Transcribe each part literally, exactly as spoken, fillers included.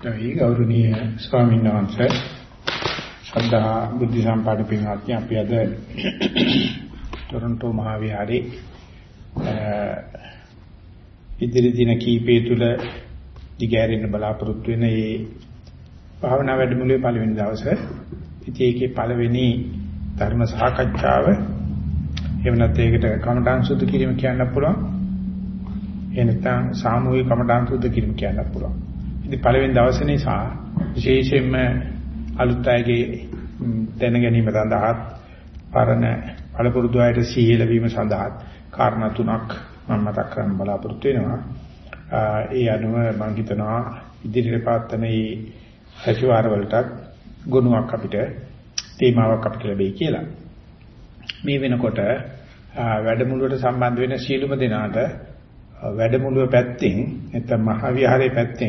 අවසරයි ගෞරවනීය ස්වාමීන් වහන්සේ ශ්‍රද්ධා බුද්ධ සම්පන්න පින්වත්නි අපි අද ටොරන්ටෝ මහා විහාරයේ ඉදිරි දින කීපය තුල දිගහැරෙන්න බලාපොරොත්තු වෙන මේ භාවනා වැඩමුළුවේ පළවෙනි දවසේ ඉතින් ඒකේ පළවෙනි ධර්ම සාකච්ඡාව එහෙම නැත්නම් ඒකට කමඨාන් සුද්ධ කිරීම කියන්න පුළුවන් එනතන් සාමූහික කමඨාන් සුද්ධ කිරීම කියන්න පුළුවන්. ඉතින් පළවෙනි දවසේ නිසා විශේෂයෙන්ම අලුත් අයගේ දැන ගැනීම සඳහා පරණ පළපුරුදු අයට සීල වීම සඳහා කාරණා තුනක් මම මතක් කරන්න බලාපොරොත්තු වෙනවා. ඒ අනුව මම හිතනවා ඉදිරියට පවත්වන මේ සතිವಾರ වලට ගුණයක් අපිට තේමාවක් අපිට ලැබෙයි කියලා. මේ වෙනකොට වැඩමුළුවට සම්බන්ධ වෙන සීලුම දෙනාට වැඩමුළුව පැත්තෙන් නැත්නම් මහා විහාරයේ පැත්තෙන්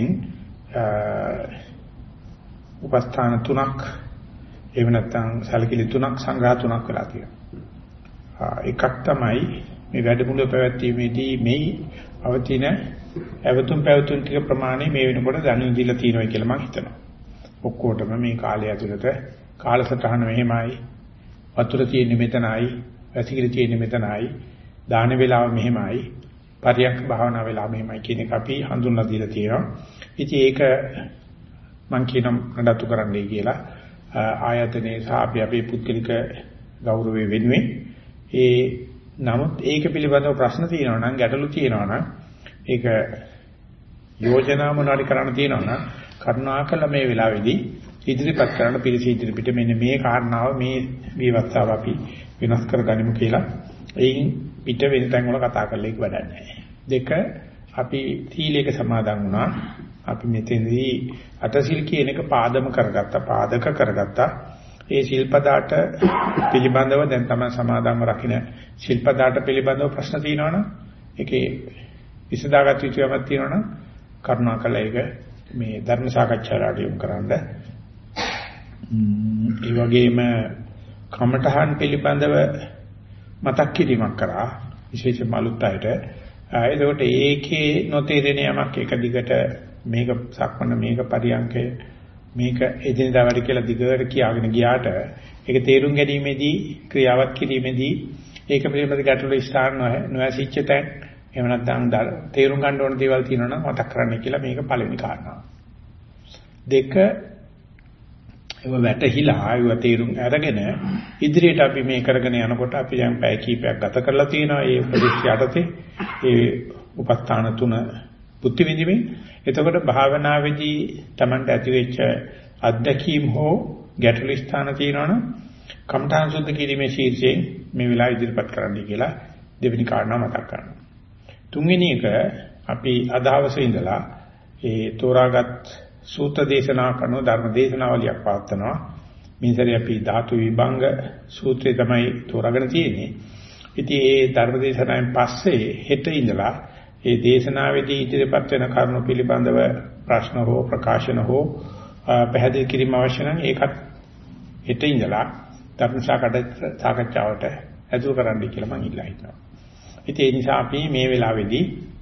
උපස්ථාන තුනක් එහෙම නැත්නම් සැලකිලි තුනක් සංග්‍රහ තුනක් වෙලා තියෙනවා. එකක් තමයි මේ වැඩමුළුව පැවැත්වීමේදී මේ අවතින අවතුම් පැවතුම් ටික ප්‍රමාණය මේ වෙනකොට දැනුම් දීලා තියෙනවා කියලා මම හිතනවා. ඔක්කොටම මේ කාලය ඇතුළත කාලසටහන මෙහෙමයි, වතුර තියෙන්නේ මෙතනයි, වැසිකිලි තියෙන්නේ මෙතනයි, දාන වේලාව මෙහෙමයි, පරියක් භාවනා වෙලා මෙහෙමයි කියන එක අපි හඳුන්වලා දීලා තියෙනවා. ඉතින් ඒක මම කියනම් නඩත්තු කරන්නයි කියලා ආයතනයේ සහ අපි අපේ පුද්ගලික ගෞරවය වෙනුවෙන් ඒ නමුත් ඒක පිළිබඳව ප්‍රශ්න තියෙනවා නම් ගැටලු තියෙනවා නම් ඒක යෝජනා මොනවාරි කරන්න තියෙනවා නම් කරුණාකර මේ වෙලාවේදී ඉදිරිපත් කරන්න පිළිසි ඉදිරිපිට මෙන්න මේ කාරණාව මේ විවස්ථාව අපි වෙනස් කරගනිමු කියලා එයින් පිට වෙන තැන් වල කතා කරලා ඒක වැඩක් නැහැ. දෙක අපි සීලයක සමාදන් වුණා. අපි මෙතෙන්දී අටසිල් කියන එක පාදම කරගත්තා, පාදක කරගත්තා. ඒ ශිල්පදාට පිළිබඳව දැන් තමයි සමාදන්ව රකින්න ශිල්පදාට පිළිබඳව ප්‍රශ්න තියෙනවනම් ඒකේ විසඳාගත යුතු යමක් තියෙනවනම් කරුණාකරලා ඒක මේ ධර්ම සාකච්ඡාවට යොමු කරන්න. ඒ වගේම කමඨහන් පිළිබඳව මතක් කිරීමක් කරා විශේෂයෙන්ම අලුත් අයට. එතකොට ඒකේ නොතේරෙන යමක් එක දිගට මේක සක්මන මේක පරියන්කය මේක එදිනදා වැඩ කියලා දිගට කියාගෙන ගියාට ඒක තේරුම් ගැනීමේදී ක්‍රියාවත් කිරීමේදී ඒක පිළිබඳ ගැටලු ස්ථාන නොඇසිච්ච තැන් එහෙම නැත්නම් තේරුම් ගන්න ඕන දේවල් තියෙනවා නම් මතක් කරන්න කියලා මේක පළවෙනි කාරණාව. දෙක ඒව වැටහිලා ඒව තේරුම් අරගෙන ඉදිරියට අපි මේ කරගෙන යනකොට අපි දැන් පැය කීපයක් ගත කරලා තියෙනවා මේ උපදේශ යටතේ ඒ උපස්ථාන තුන බුද්ධ විඳින්නේ. එතකොට භාවනාවේදී Tamanට ඇතිවෙච්ච අත්දැකීම් හෝ ගැටළු ස්ථාන තියෙනවනම් කම්ඨාන් සුද්ධ කිරීමේ ශීර්ෂයෙන් මේ වෙලාව ඉදිරිපත් කරන්නයි කියලා දෙවෙනි කාරණාව මතක් කරනවා. තුන්වෙනි එක අපි අදහවසේ ඉඳලා ඒ තෝරාගත් සූත්‍ර දේශනා කරන ධර්ම දේශනාවලියක් පවත්වනවා. මේ සැරේ අපි ධාතු විභංග සූත්‍රය තමයි තෝරාගෙන තියෙන්නේ. ඉතින් ඒ ධර්ම දේශනාවෙන් පස්සේ හෙට ඉඳලා ඒ දේශනාවේදී ඉදිරිපත් වෙන කරුණු පිළිබඳව ප්‍රශ්න හෝ ප්‍රකාශන හෝ පැහැදිලි කිරීම අවශ්‍ය නම් ඒකත් හෙට ඉඳලා ධර්ම සාකච්ඡාවට ඇතුළු කරන්න කියලා මම ඉල්ලා හිටනවා. ඉතින් ඒ නිසා අපි මේ වෙලාවේදී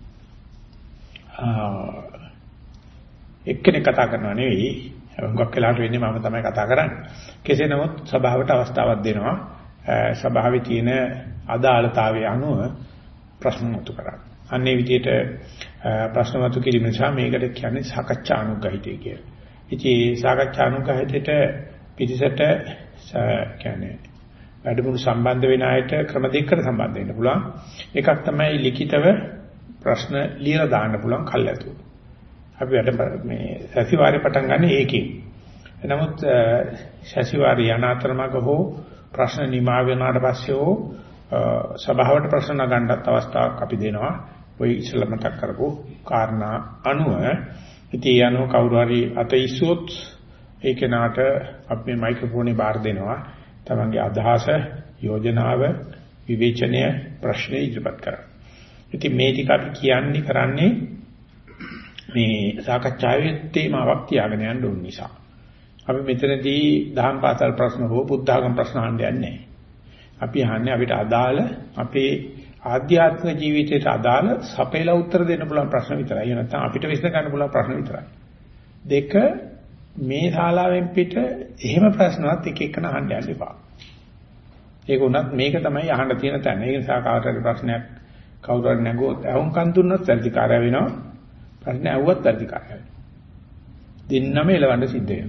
එක්කෙනෙක් කතා කරනවා නෙවෙයි, හුඟක් වෙලාවට වෙන්නේ මම තමයි කතා කරන්නේ. කෙසේ නමුත් සභාවට අවස්ථාවක් දෙනවා. සභාවේ තියෙන අදාළතාවය අනුව ප්‍රශ්න මතු කරන්න. අන්නේ විදිහට ප්‍රශ්න මතු කිරීම නිසා මේකට කියන්නේ සාකච්ඡා අනුග්‍රහිතය කියලා. ඉතින් මේ සාකච්ඡා අනුග්‍රහිතයට පිටිසට කියන්නේ වැඩමුළු සම්බන්ධ වෙන අයට ක්‍රම දෙකකට සම්බන්ධ වෙන්න පුළුවන්. එකක් තමයි ලිඛිතව ප්‍රශ්න ලියලා දාන්න පුළුවන් කල්ැතු. අපි වැඩ මේ සතිವಾರේ පටන් ගන්න ඒකෙන්. නමුත් සතිವಾರය අනාතරමක හෝ ප්‍රශ්න නිමා වෙනාට පස්සේ හෝ සභාවට ප්‍රශ්න නගන්නත් අවස්ථාවක් අපි දෙනවා. ඔය ඉස්සෙල්ලා මතක් කරපු කාරණා අනුව ඉතින් යano කවුරු හරි අතීසොත් ඒ කෙනාට අපි මේ මයික්‍රොෆෝනේ බාර දෙනවා. තමන්ගේ අදහස, යෝජනාව, විවේචනය, ප්‍රශ්න ඉදිරිපත් කරන්න. ඉතින් මේ ටික අපි කියන්නේ කරන්නේ මේ සාකච්ඡාවේ තේමාවක් තියාගෙන යන්න ඕන නිසා. අපි මෙතනදී දහම් පාසල් ප්‍රශ්න හෝ බුද්ධාගම ප්‍රශ්න අහන්න යන්නේ නැහැ. අපි අහන්නේ අපිට අදාළ අපේ ආධ්‍යාත්මික ජීවිතයට අදාළ සපේලා උත්තර දෙන්න පුළුවන් ප්‍රශ්න විතරයි. එහෙම නැත්නම් අපිට විසඳ ගන්න පුළුවන් ප්‍රශ්න විතරයි. දෙක මේ ශාලාවෙන් පිට එහෙම ප්‍රශ්නවත් එක එකන අහන්න යන්න එපා. ඒක උනත් මේක තමයි අහන්න තියෙන තැන. ඒ නිසා කාට හරි ප්‍රශ්නයක් කවුරු හරි නැගුවොත් අහුම්කන් දුන්නොත් වැඩිකාරය වෙනවා. ප්‍රශ්න ඇහුවත් වැඩිකාරය වෙනවා. දෙන්නම එලවන්න සිද්ධ වෙනවා.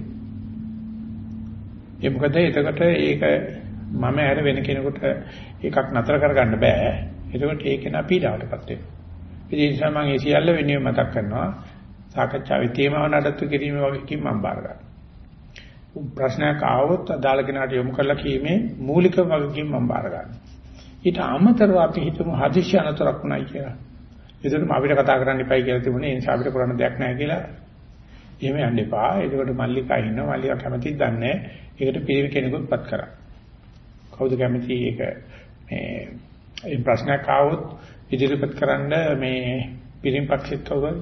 ඒ මොකද එතකොට ඒක මම ඇර වෙන කෙනෙකුට එකක් නතර කරගන්න බෑ. එතකොට ඒක නා පීඩාවටපත් වෙනවා. ඒ නිසා මම ඒ සියල්ල වෙනුවෙන් මතක් කරනවා. සාකච්ඡාවේ තේමාව නඩත්තු කිරීම වගේකින් මම බාර ගන්නවා. ප්‍රශ්නයක් ආවොත් අදාළ කෙනාට යොමු කරලා කීමේ මූලික වගකීම මම බාර ගන්නවා. ඊට අමතරව අපි හිතමු හදිසි අනතුරක් වුණයි කියලා. ඒකට අපිට කතා කරන්න එපයි කියලා තිබුණේ. ඒ නිසා අපිට කරන්න දෙයක් නැහැ කියලා. එහෙම යන්න එපා. ඒකට මල්ලිකා ඉන්නවා. මල්ලිකා කැමතිද දන්නේ. ඒකට පිළිවෙල කෙනෙකුත්පත් කරා. කවුද කැමති ඒක මේ මේ ප්‍රශ්නයක් ආවොත් ඉදිරිපත් කරන්න මේ පිළිම් පක්ෂෙත් කවුරුද?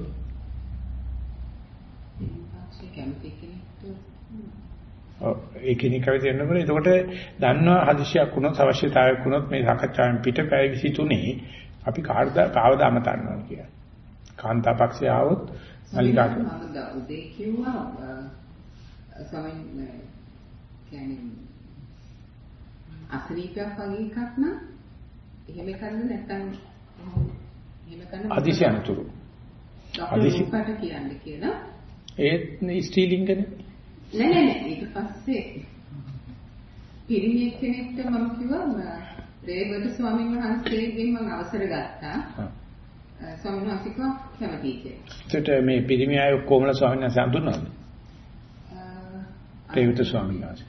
කැමති කෙනෙක් ඔව් ඒ කෙනෙක් කවද එන්නකොට එතකොට දන්නවා හදිසියක් වුණොත් අවශ්‍යතාවයක් වුණොත් මේ සාකච්ඡාවෙන් පිට පැය විසිතුනේ අපි කාටද කාවද අමතන්නවා කියලා. කාන්තා පක්ෂය ආවොත් මල්ලිකාට මම උදේ කිව්වා සමයි කියන්නේ අසනීපයක් වගේ එකක් නම් එහෙම කරන්න නැත්නම් එහෙම කරන්න හදිසි අනතුරු හදිසි පාට කියන්නේ කියලා ඒත් ස්ටීලින්ගනේ නෑ නෑ නෑ ඊට පස්සේ පිරිමි කෙනෙක්ට මම කිව්වා රේවත ස්වාමීන් වහන්සේගෙන් මම අවසර ගත්තා. ස්වාමීන් වහන්සේ කිව්වා කැමතියි කියලා. ඒකට මේ පිරිමි අය කොමල ස්වාමීන් වහන්සේ හඳුන්වනවද? රේවත ස්වාමීන් වහන්සේ.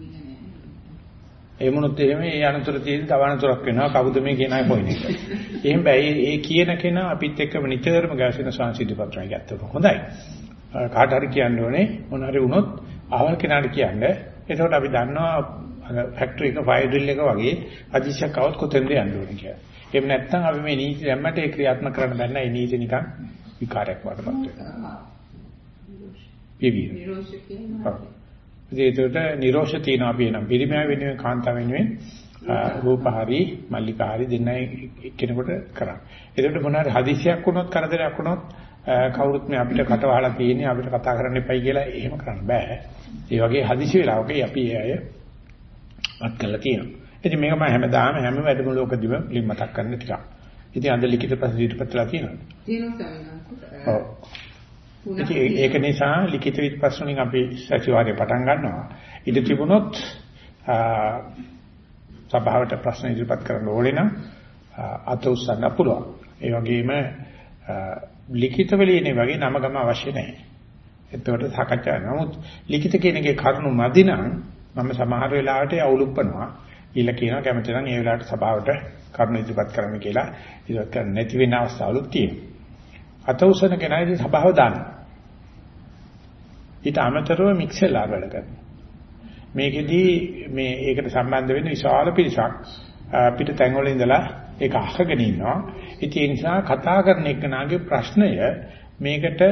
ඒ මොනොත් එහෙම ඒ අනතුර තියෙන තව අනතුරක් වෙනවා කවුද මේ කියන අය පොයින් එක. එහෙනම් බෑ ඒ කියන කෙනා අපිත් එක්කම නිතරම ගැසෙන සංසිද්ධි පත්‍රය ගත්තොත් හොඳයි. කාට හරි කියන්න ඕනේ මොන හරි වුණොත් අහවල් කෙනාට කියන්න. එතකොට අපි දන්නවා ෆැක්ටරි එක ෆයර් ඩ්‍රිල් එක වගේ අදිශයක් આવොත් කොතෙන්ද යන්න ඕනේ කියලා. එහෙම නැත්නම් අපි මේ නීති දැම්මට ඒ ක්‍රියාත්මක කරන්න බෑ නෑ. ඒ නීති නිකන් විකාරයක් වඩපත් වෙනවා. පිවි. නිරෝෂ කියනවා. ඒකට නිරෝෂ තියනවා අපි එනම් පිරිමෑ වෙනුවෙන් කාන්තාව වෙනුවෙන් රූපහාරි මල්ලිකාහාරි දෙන්නයි එක්කෙනෙකුට කරන්නේ. ඒකට මොන හරි හදිසියක් වුණොත් කරදරයක් වුණොත් කවුරුත් මේ අපිට කට වහලා තියෙන්නේ අපිට කතා කරන්න එපයි කියලා එහෙම කරන්න බෑ. ඒ වගේ හදිසි වෙලාවක අපි ඒ අය වත් කරලා තියෙනවා. ඉතින් මේක මම හැමදාම හැම වැඩමුළුවකදීම පිළිම මතක් කරන්න ටිකක්. ඉතින් අද ලිඛිත ප්‍රශ්න ඉදිරිපත්ලා තියෙනවා. තියෙනවා ඔව්. ඒක නිසා ලිඛිත ප්‍රශ්න වලින් අපි සතිವಾರේ පටන් ගන්නවා. ඉඳ තිබුණොත් සභාවට ප්‍රශ්න ඉදිරිපත් කරන්න ඕනේ නම් අත උස්සන්න පුළුවන්. ඒ වගේම ලිඛිත වෙලිනේ වගේ නම ගම අවශ්‍ය නැහැ. එතකොට සාකච්ඡා නමුත් ලිඛිත කියන එකේ කරුණු මදි නම් මම සමහර වෙලාවට අවුලුප්පනවා. ඊළ කියනවා කැමති නම් ඒ වෙලාවට සභාවට කරුණු ඉදිරිපත් කරන්න කියලා. ඉදිරිපත් කරන්න නැති වෙන අවස්ථාවලුත් තියෙනවා. අත උසන කෙනාගේ සභාව දාන්න. ඊට අමතරව මික්සෙලා වැඩ කරනවා. මේකෙදී මේ ඒකට සම්බන්ධ වෙන විශාල පිරිසක් අපිට තැන්වල ඉඳලා ඒක අහගෙන ඉන්නවා. ඒ නිසා කතා කරන එකනාගේ ප්‍රශ්නය මේකට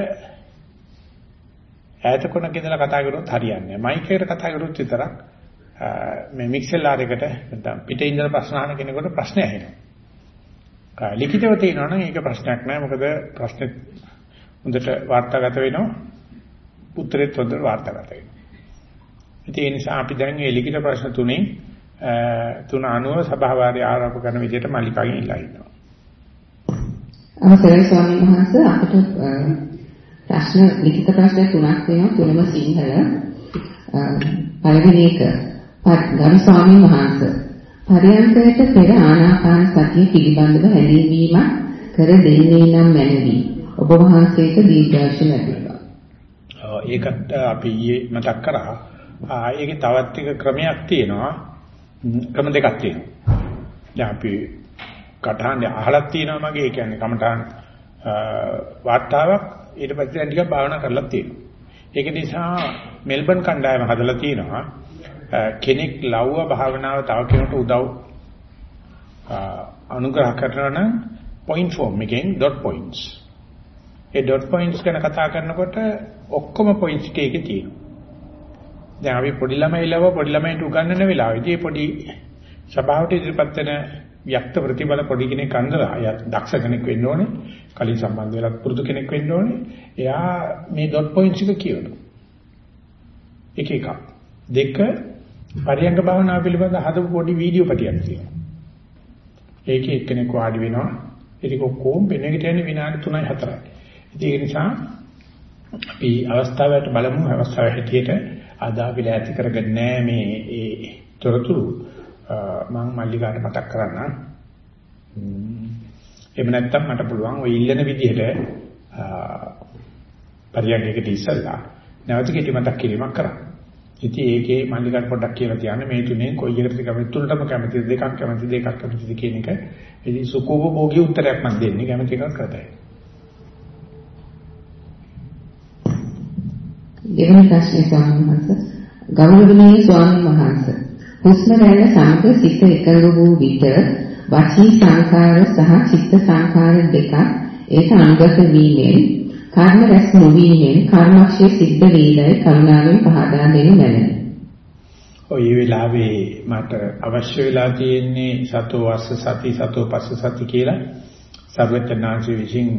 ඈත කොනක ඉඳලා කතා කරොත් හරියන්නේ නැහැ. මයික් එකට කතා කරොත් විතරක් මේ මික්සෙලාර එකට නැත්නම් පිටේ ඉඳලා ප්‍රශ්න අහන කෙනෙකුට ප්‍රශ්න ඇහෙනවා. ලිඛිතව තියෙනවා නම් ඒක ප්‍රශ්නයක් නෑ. මොකද ප්‍රශ්නේ හොඳට වාර්තාගත වෙනවා. උත්තරෙත් හොඳට වාර්තාගත වෙනවා. ඉතින් ඒ නිසා අපි දැන් මේ ලිඛිත ප්‍රශ්න තුනේ තුන අනුව සභාවාරය ආරම්භ කරන විදිහට මල්ලිකාගෙන් ඉල්ලා ඉන්නවා. අවසරයි ස්වාමීන් වහන්සේ අපිට ප්‍රශ්න ලිඛිත ප්‍රශ්න තුනක් තියෙනවා තුනම සිංහල. පළවෙනි එක ගරු ස්වාමීන් වහන්සේ පරයන්කයට පෙර ආනාපාන සතිය පිළිබඳව හැඳින්වීමක් කර දෙන්නේ නම් මැනවි. ඔබ වහන්සේට දීර්ඝායුෂ ලැබේවා. ඔව් ඒකට අපි ඊයේ මතක් කරා. ආ ඒකේ තවත් එක ක්‍රමයක් තියෙනවා. ක්‍රම දෙකක් තියෙනවා. දැන් අපි කටහඬ අහලක් තියෙනවා මගේ. ඒ කියන්නේ කමඨාන් වාර්තාවක් ඊට පස්සේ දැන් ටිකක් භාවනා කරලා තියෙනවා. ඒක නිසා මෙල්බන් කණ්ඩායම හදලා තියෙනවා. කෙනෙක් ලව්ව භාවනාව තව කෙනෙකුට උදව් අනුග්‍රහ කරනවා නම් point form එකෙන් dot points. ඒ dot points ගැන කතා කරනකොට ඔක්කොම points එකේ තියෙනවා. දැන් අපි පොඩි ළමයි ලව පොඩි ළමයින්ට උගන්වන වෙලාවෙදී පොඩි සභාවට ඉදිරිපත් වෙන ව්‍යක්ත ප්‍රතිබල පොඩි කෙනෙක් අඳලා දක්ෂ කෙනෙක් වෙන්න ඕනේ. කලින් සම්බන්ධ වෙලා පුරුදු කෙනෙක් වෙන්න ඕනේ. එයා මේ ඩොට් පොයින්ට්ස් එක කියනවා. එක එකක්. දෙක පරියංග භාවනාව පිළිබඳ හදපු පොඩි වීඩියෝ පිටියක් තියෙනවා. ඒකේ එක්කෙනෙක් වාඩි වෙනවා. ඒක කොහොම වෙනකට යන්නේ විනාඩි තුනයි හතරයි. ඉතින් ඒක නිසා අපි අවස්ථාවට බලමු අවස්ථාව හැටියට ආදාවිල ඇති කරගන්නේ මේ ඒ තොරතුරු මම මල්ලිකාට මතක් කරන්න. එහෙම නැත්නම් මට පුළුවන් ඔය ඉල්ලන විදිහට පරියන්කේකට ඉස්සල්ලා නැවත කෙටි මතක් කිරීමක් කරන්න. ඉතින් ඒකේ මල්ලිකාට පොඩ්ඩක් කියලා තියන්න මේ තුනෙන් කොයි එකටද කැමති තුනටම කැමතිද දෙකක් කැමතිද එකක් කැමතිද කියන එක. ඉතින් සුකෝපභෝගී උත්තරයක් මම දෙන්නේ කැමති එකක් කරතයි. දෙවන ප්‍රශ්නේ ස්වාමීන් වහන්සේ ගෞරවනීය ස්වාමීන් වහන්සේ හුස්ම රැල්ල සමග සිත එකඟ වූ විට වචී සංකාර සහ චිත්ත සංකාර දෙක ඒක අනුගත වීමෙන් කර්ම රැස් නොවීමෙන් කර්මක්ෂය සිද්ධ වේදයි කරුණාවෙන් පහදා දෙනු මැනවි. ඔය වෙලාවේ මට අවශ්‍ය වෙලා තියෙන්නේ සතෝ වස්ස සති සතෝ පස්ස සති කියලා සර්වඥාන්සේ විසින්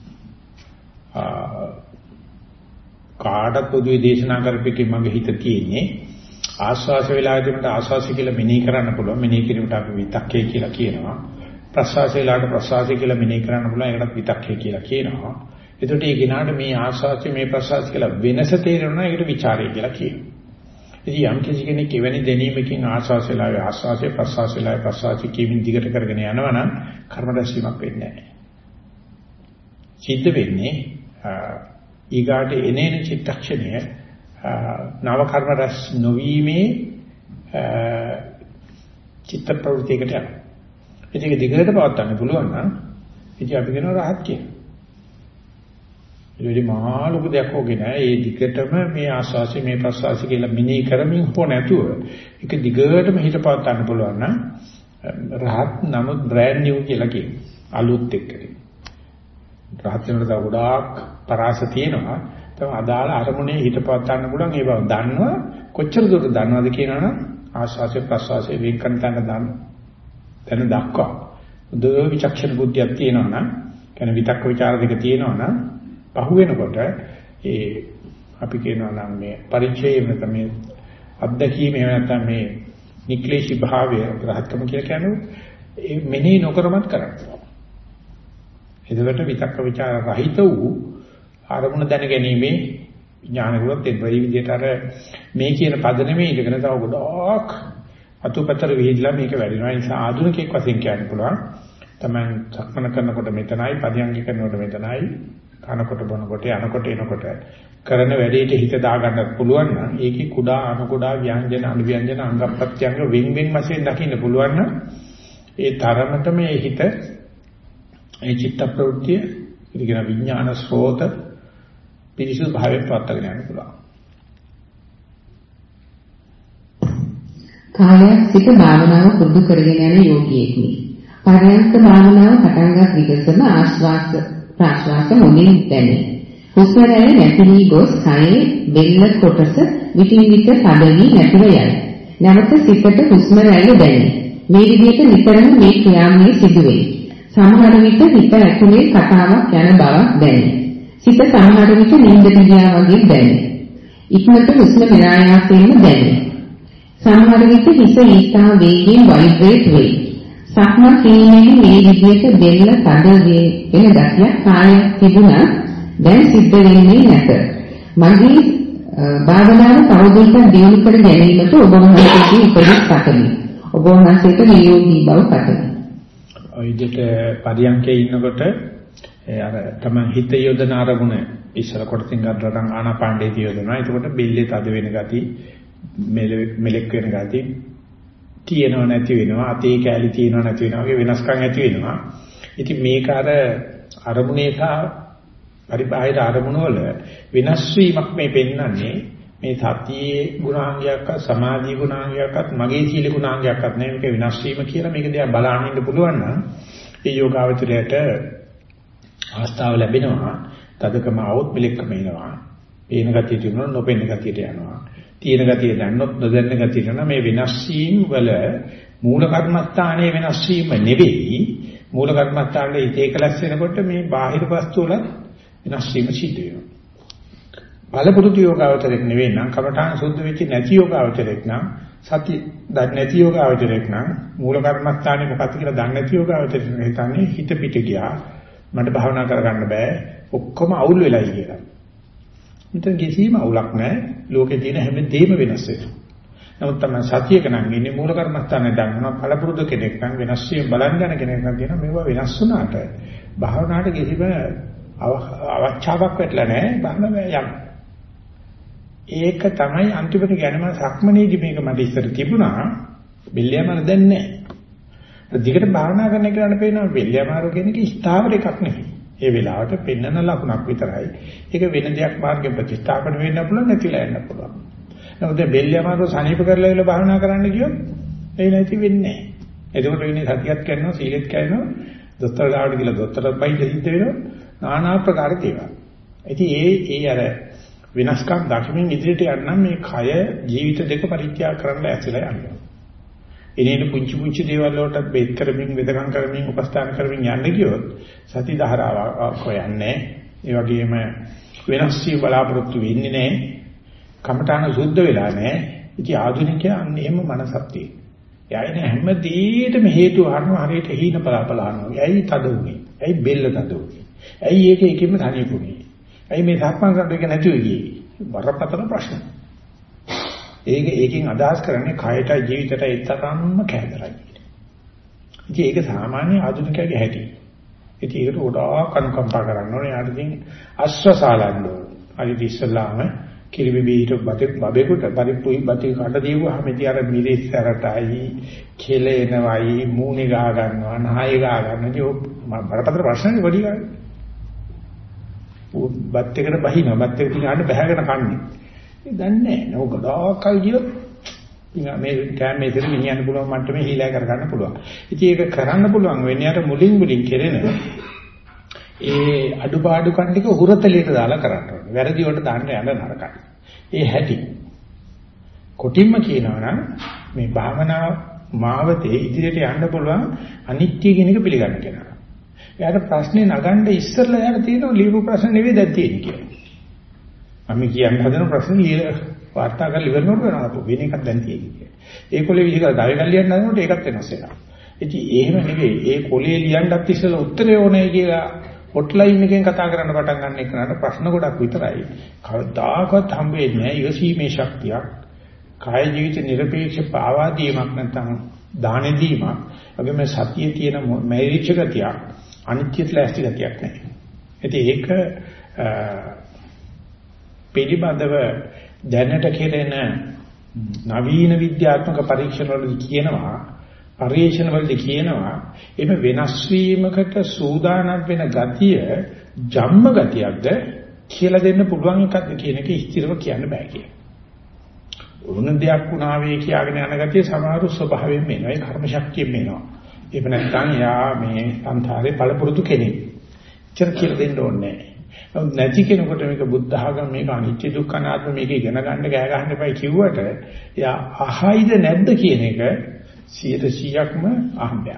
කාඩ පොදුවේ දේශනා කරපෙකේ මගේ හිත තියෙන්නේ ආස්වාස වෙලාවේදී මට ආස්වාසය කියලා මෙනෙහි කරන්න පුළුවන්. මෙනෙහි කිරීමට අපි විතක්කේ කියලා කියනවා. ප්‍රසවාස වෙලාවට ප්‍රසවාසය කියලා මෙනෙහි කරන්න පුළුවන්. ඒකටත් විතක්කේ කියලා කියනවා. එතකොට මේ ගිනාට මේ ආස්වාසය මේ ප්‍රසවාසය කියලා වෙනස තේරෙනවා. ඒකට ਵਿਚාරය කියලා කියනවා. ඉතින් යම් කිසි කෙනෙක් එවැනි දැනීමකින් ආස්වාස වෙලාවේ ආස්වාසය ප්‍රසවාස වෙලාවේ ප්‍රසවාසය කියමින් දිගට කරගෙන යනවා නම් කර්ම රැස්වීමක් වෙන්නේ නැහැ. සිද්ධ වෙන්නේ ඊගාට එනේන චිත්තක්ෂණය නව කර්ම රැස් නොවීමේ චිත්ත ප්‍රවෘත්තියකට යනවා. ඒක දිගට පවත් ගන්න පුළුවන් නම් ඉතින් අපි කියනවා රහත් කියලා. ඒකෙදි මහා ලොකු දෙයක් ඕකේ නෑ. ඒ දිගටම මේ ආස්වාසි මේ ප්‍රසවාසි කියලා මිනී කරමින් හෝ නැතුව ඒක දිගටම හිත පවත් ගන්න පුළුවන් නම් රහත් නමුත් බ්‍රෑන්ඩ් නිව් කියලා කියනවා. අලුත් එක්කදී. රහත් වෙනකොට ගොඩාක් පරාස තියෙනවා. තව අදාළ අරමුණේ හිත පවත් ගන්න පුළුවන්. ඒ බව දන්නවා. කොච්චර දුරට දන්නවද කියනවනම් ආස්වාසය ප්‍රසවාසය වෙන් කරන තැන දන්න. තැන දක්වා. උද විචක්ෂණ බුද්ධියක් තියෙනවා නම් කියන විතක්ක ਵਿਚාර දෙක තියෙනවා නම් පහු වෙනකොට ඒ අපි කියනවා නම් මේ පරිචයය නැත්නම් මේ අත්දැකීම එහෙම නැත්නම් මේ නික්ලේශී භාවය රහත්කම කියලා කියන්නේ ඒ මෙනෙහි නොකරමත් කරන්නේ. එතකොට විතක්ක ਵਿਚාර රහිත වූ ආරමුණ දැනගැනීමේ ඥානවලත් ඒ විදිහට අර මේ කියන පද නෙමෙයි ඉඳගෙන තව ගොඩක් අතුපතර විහිදලා මේක වැඩිනවා. ඒ නිසා ආධුනිකයෙක් වශයෙන් කියන්න පුළුවන් තමයි සක්මන කරනකොට මෙතනයි පදියංගි කරනකොට මෙතනයි කනකොට බොනකොට යනකොට එනකොට කරන වැඩේට හිත දාගන්නත් පුළුවන් නම් ඒකේ කුඩා අණු කුඩා ව්‍යංජන අණු ව්‍යංජන අංග ප්‍රත්‍යංග වෙන් වෙන් වශයෙන් දකින්න පුළුවන් නම් ඒ තරමට මේ හිත ඒ චිත්ත ප්‍රවෘත්තිය ඉතිගෙන විඥාන ස්රෝත පිරිසුදු භාවයට පත්වගෙන යන්න පුළුවන්. කාලයක් සිට භාවනාව පුරුදු කරගෙන යන යෝගියෙක්නි. පරයන්ක භාවනාව පටන්ගත් විගසම ආශ්වාස ප්‍රාශ්වාස මොනින් දැනේ. හුස්ම රැල්ල නැතිවී ගොස් කයේ බෙල්ල කොටස විටින් විට පදවි නැතිව යයි. නැවත සිතට හුස්ම රැල්ල දැනේ. මේ විදිහට නිතරම මේ ක්‍රියාවලිය සිදු වේ. සමහර විට හිත ඇතුලේ කතාවක් යන බවක් දැනේ. සිත සමහර විට නිින්දට ගියා වගේ දැනේ. ඉක්මනට හුස්ම විනායාසයෙන්ම දැනේ. සමහර විට හිත ඊටා වේගයෙන් වයිබ්‍රේට් වේ. සක්මන් කිරීමේදී මේ විදිහට බෙල්ල තද වේ වෙන ගතියක් කාලයක් තිබුණා දැන් සිද්ධ වෙන්නේ නැත. මගේ භාවනාව තවදුරටත් දියුණු කර ගැනීමට ඔබ වහන්සේගේ උපදෙස් පතමි. ඔබ වහන්සේට නියෝගී බව පතමි. ඔය විදිහට පරියන්කේ ඉන්නකොට අර තමයි හිත යොදන අරමුණ ඉස්සර කොටසින් ගන්න ආනාපානයේ යොදනවා. එතකොට බෙල්ලේ තද වෙන ගතිය මෙලෙක් වෙන ගතිය තියෙනව නැති වෙනවා, අතේ කැලි තියෙනව නැති වෙනවා වගේ වෙනස්කම් ඇති වෙනවා. ඉතින් මේක අර අරමුණේ සහ පරිබාහිර අරමුණ වල වෙනස් වීමක් මේ පෙන්වන්නේ. මේ සතියේ ගුණාංගයක්වත් සමාධි ගුණාංගයක්වත් මගේ සීල ගුණාංගයක්වත් නෙවෙයි, මේක වෙනස් වීම කියලා මේක දිහා බලන්න ඉන්න පුළුවන් නම් ඒ යෝගාවචරයට අවස්ථාව ලැබෙනවා. තදකම આવොත් මෙලෙක්කම එනවා. පේන ගතිය තියෙනවා, නොපෙනෙන ගතියට යනවා. තියෙන ගතිය දැන්නොත් නොදැන්න ගතියට යනවා. මේ වෙනස් වීම වල මූල කර්මස්ථානයේ වෙනස් වීම නෙවෙයි මූල කර්මස්ථානයේ ඒකලස් වෙනකොට මේ බාහිර වස්තු වල වෙනස් වීම සිද්ධ වෙනවා. බලපුරුදු යෝගාවචරයක් නෙවෙයි නම් කමඨාන සුද්ධ වෙච්ච නැති යෝගාවචරයක් නම් සති දන්නේ නැති යෝගාවචරයක් නම් මූල කර්මස්ථානේ මොකක්ද කියලා දන්නේ නැති යෝගාවචරයක් හිතන්නේ හිත පිට ගියා මට භාවනා කරගන්න බෑ ඔක්කොම අවුල් වෙලයි කියලා. මෙතන කිසිම අවුලක් නැහැ. ලෝකේ තියෙන හැම දෙයක්ම වෙනස් වෙනවා. නමුත් තමයි සතියක නම් ඉන්නේ මූල කර්මස්ථානේ දන්නවා කලපුරුදු කෙනෙක් නම් වෙනස් වීම බලන් යන කෙනෙක් නම් කියනවා මේවා වෙනස් වුණාට භාවනාවට කිසිම අවචාවක් වෙట్లా නැහැ. භාවනාව යන්න. ඒක තමයි අන්තිමට ගැනම සක්මනේදී මේක මට ඉස්සර තිබුණා බෙල්ලෑමාර දැන් නැහැ. දිගට භාවනා කරන එකට පේනවා බෙල්ලෑමාර කියන එක ස්ථාවර එකක් නෙවෙයි. ඒ වෙලාවට පෙන්නන ලකුණක් විතරයි. ඒක වෙන දෙයක් මාර්ගෙ ප්‍රතිස්ථාපන වෙන්න පුළුවන් නැතිලා යන්න පුළුවන්. නමුත් බෙල්ලෑමාර සනීප කරලා ඉල භාවනා කරන්න ගියොත් ඒ නැති වෙන්නේ නැහැ. එතකොට වෙන්නේ සතියක් කරනවා සීලෙත් කරනවා දොස්තර ගාවට ගිහලා දොස්තරත් බයිට සිද්ධ වෙනවා নানা ආකාර දේවල්. ඉතින් ඒ ඒ අර විනාශකම් දක්මින් ඉදිරියට යන්න මේ කය ජීවිත දෙක පරිත්‍යාග කරන්න ඇතිලා යනවා. එනේන පුංචි පුංචි දේවල් වලට බෙහෙත් කරමින් වෙදකම් කරමින් උපස්ථාන කරමින් යන්න ගියොත් සති ධාරාවක් හොයන්නේ. ඒ වගේම වෙනස් වී බලාපොරොත්තු වෙන්නේ නැහැ. කමඨාන සුද්ධ වෙලා නැහැ. ඉතින් ආධුනිකයා අන්න එහෙම මනසක් තියෙනවා. එයානේ හැම දෙයකටම හේතු හරනවා හරියට හීන බලාපලානවා. ඇයි තද උනේ? ඇයි බෙල්ල තද උනේ? ඇයි ඒක එකෙම තනියුනේ? ඇයි මේ සක්මන් කරන එක නැතුව ගියේ? බරපතල ප්‍රශ්න. ඒක ඒකෙන් අදහස් කරන්නේ කයටයි ජීවිතයටයි එතරම්ම කැදරයි. ඉතින් ඒක සාමාන්‍ය ආධුනිකයාගේ හැටි. ඉතින් ඒකට ගොඩාක් අනුකම්පා කරන්න ඕනේ. යාට ඉතින් අස්වසාලන්න ඕනේ. අර ඉස්සල්ලාම කිරිබිබීට බතේ බබේකට පරිප්පුයි බතේ කඩ දීවුවාම ඉතින් අර මිරිස්සරටයි කෙලෙනවයි මූණේ ගා ගන්නවා නහය ගා ගන්නවා. ඉතින් බරපතල ප්‍රශ්නනේ වැඩි ගන්න. බත් එකට බහිනවා බත් එක පිටාට බහගෙන කන්නේ. ඒ දන්නේ නැහැ. නෝ ගොඩාක්කල් ගියොත් මේ කැමේ ඉතින් මිනිහන්න පුළුවන් මට්ටමේ හීලා කරගන්න පුළුවන්. ඉතින් ඒක කරන්න පුළුවන් වෙන්නේ අර මුලින් මුලින් කෙරෙන ඒ අඩුපාඩු කන් ටික හුරතලියට දාලා කරන්න ඕනේ. වැරදි වලට දාන්න යන්න නරකයි. ඒ හැටි. කොටින්ම කියනවා නම් මේ භාවනා මාවතේ ඉදිරියට යන්න පුළුවන් අනිත්‍ය කියන එක පිළිගන්න කෙනා. එයාට ප්‍රශ්නේ නගන්න ඉස්සෙල්ලා එයාට තියෙනවා ලියපු ප්‍රශ්න නෙවෙයි දැන් තියෙන්නේ කියලා. මම කියන්න හදන ප්‍රශ්න ලියලා වාර්තා කරලා ඉවරනකොට වෙනවා වෙන එකක් දැන් තියෙන්නේ. ඒ කොලේ විදිහට ගාව ගල් ලියන්න හදනකොට ඒකත් වෙනස් වෙනවා. ඉතින් එහෙම නෙවෙයි. ඒ කොලේ ලියන්නත් ඉස්සෙල්ලා උත්තරේ ඕනේ කියලා හොට්ලයින් එකෙන් කතා කරන්න පටන් ගන්න එකනට ප්‍රශ්න ගොඩක් විතරයි. කවදාකවත් හම්බෙන්නේ නැහැ ඉවසීමේ ශක්තියක්. කාය ජීවිත නිර්පේක්ෂ පාවා දීමක් නැත්නම් දාන දීමක්. වගේම සතියේ තියෙන මෛත්‍රී ගතියක් අනිත්‍යත් ලැස්ති ගතියක් නැහැ. ඉතින් ඒක පිළිබඳව දැනට කෙරෙන නවීන විද්‍යාත්මක පරීක්ෂණ වලදී කියනවා පරීක්ෂණ වලදී කියනවා එimhe වෙනස් වීමකට සූදානම් වෙන ගතිය ජම්ම ගතියක්ද කියලා දෙන්න පුළුවන් එකක්ද කියන එක ස්ථිරව කියන්න බෑ කියලා. උරුණ දෙයක් වුණා වේ කියාගෙන යන ගතිය සමහරු ස්වභාවයෙන්ම එනවා. ඒ කර්ම ශක්තියෙන් එනවා. ඒක නැත්නම් යා මේ සංසාරේ පළපුරුදු කෙනෙක්. චර කියලා දෙන්න ඕනේ නැහැ. නැති කෙනෙකුට මේක බුද්ධ ආගම මේක අනිත්‍ය දුක්ඛ අනාත්ම මේක ඉගෙන ගන්න ගෑ ගන්න එපයි කිව්වට එයා අහයිද නැද්ද කියන එක සියයට සීයක්ම අහඹයක්.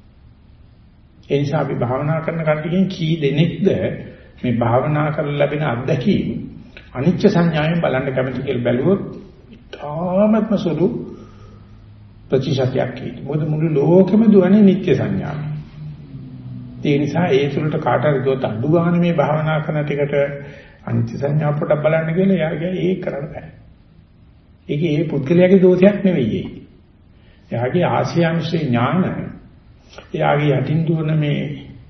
ඒ නිසා අපි භාවනා කරන කට්ටියකින් කී දෙනෙක්ද මේ භාවනා කරලා ලැබෙන අත්දැකීම් අනිත්‍ය සංඥාවෙන් බලන්න කැමති කියලා බැලුවොත් තාමත්ම සුළු ප්‍රතිශතයක් කියයි. මොකද මුළු ලෝකෙම දුවන්නේ නිත්‍ය සංඥාව. ඒ නිසා ඒ තුළට කාට හරි දුවත් අඩු ගන්න මේ භාවනා කරන ටිකට අනිත්‍ය සංඥාව පොඩක් බලන්න කියලා එයාගේ ඒක කරන්න බෑ. ඒකේ ඒ පුද්ගලයාගේ දෝෂයක් නෙවෙයි ඒ. එයාගේ ආශ්‍රයංශේ ඥාන එයාගේ යටින් දුවන මේ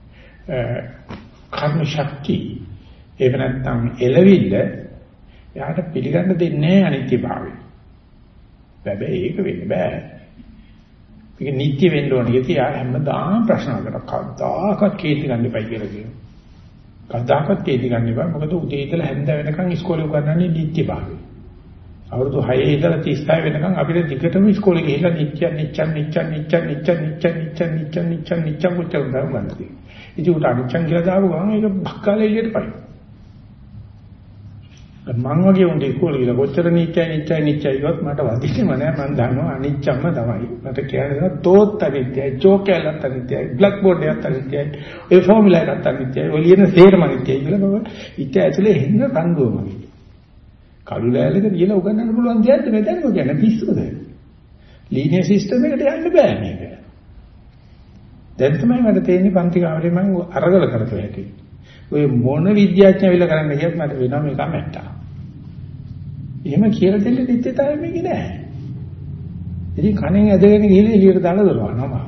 කර්ම ශක්තිය ඒක නැත්තම් එළවිල්ල එයාට පිළිගන්න දෙන්නේ නැහැ අනිත්‍යභාවය. හැබැයි ඒක වෙන්න බෑ. ඒක නිත්‍ය වෙන්න ඕනේ. ඒක යා හැමදාම ප්‍රශ්න කරලා කවදාකවත් කේන්ති ගන්න එපයි කියලා කියනවා. කවදාකවත් කේන්ති ගන්න එපා. මොකද උදේ ඉඳලා හැන්ද වෙනකන් ඉස්කෝලේ උගන්වන්නේ නිත්‍යභාවය. අවුරුදු හය ඉඳලා තිස් හය වෙනකන් අපිට දිගටම ඉස්කෝලේ ගිහිල්ලා නිත්‍ය නිත්‍ය නිත්‍ය නිත්‍ය නිත්‍ය නිත්‍ය නිත්‍ය නිත්‍ය නිත්‍ය නිත්‍ය මුචා ගන්නවා. ඉතින් උට අනිත්‍ය කියලා දාපු ගමන් ඒක බක්කාලේ එළියට පයි. මං වගේ උන්ට ඉක්කොල කියලා කොච්චර නිත්‍යයි නිත්‍යයි නිත්‍යයි කිව්වත් මට වදින්නේම නැහැ. මං දන්නවා අනිච්චම තමයි. මට කියන්නේ තෝත් අනිත්‍යයි, චෝකයලත් අනිත්‍යයි, බ්ලැක් බෝඩ් එකත් අනිත්‍යයි, ඒ ෆෝමියුලා එකත් අනිත්‍යයි, ඔය ලියන සේරම අනිත්‍යයි කියලා මම ඉත ඇතුලේ හෙන්න රණ්ඩුවම වගේ. කළු ලෑල්ලක කියලා උගන්නන්න පුළුවන් දෙයක්ද මේ දැනගෝ කියන්නේ පිස්සුද? ලීනියර් සිස්ටම් එකට යන්න බෑ මේක. දැන් තමයි මට තේරෙන්නේ පන්ති කාමරේ මම අරගල කරපු හැටි. ඔය මොන විද්‍යාඥයෝ විල කරන්න ගියත් මට වෙනවා මේක මැට්ටා. එහෙම කියලා දෙන්න දෙත්තේ මේක නෑ. ඉතින් කණෙන් ඇදගෙන ගිහලා එළියට දාලා දරවනවා.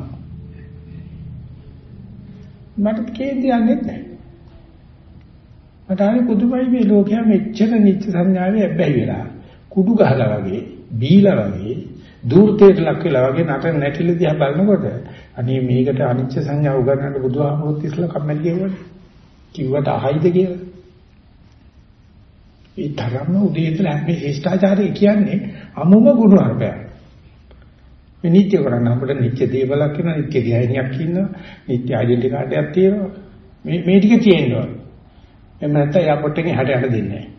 මට කේන්ති යන්නේ නැහැ. මට ආවේ පුදුමයි මේ ලෝකයා මෙච්චර නිත්‍ය සංඥාවේ ඇබ්බැහි වෙලා කුඩු ගහලා වගේ බීලා වගේ දූර්තයට ලක් වෙලා වගේ නට නැටිල දිහා බලනකොට අනේ මේකට අනිච්ච සංඥා උගන්නන්න බුදුහාමුදුරුවෝ ඉස්සලා කම්මැලි කියවනේ. කිව්වට අහයිද කියලා. ඒ තරම්ම උදේ ඉඳලා මේ ශිෂ්ටාචාරය කියන්නේ අමුම ගුණ අර්පයක්. මේ නිත්‍ය කරන්න අපිට නිත්‍ය දේවලක් වෙනවා, නිත්‍ය ගෑණියක් ඉන්නවා, නිත්‍ය ඩෙන්ටි කාඩ් එකක් තියෙනවා. මේ මේ ටික තියෙනවා. එහෙම නැත්නම් එයාපෝට් එකේ හැට හැට දෙන්නේ නැහැ.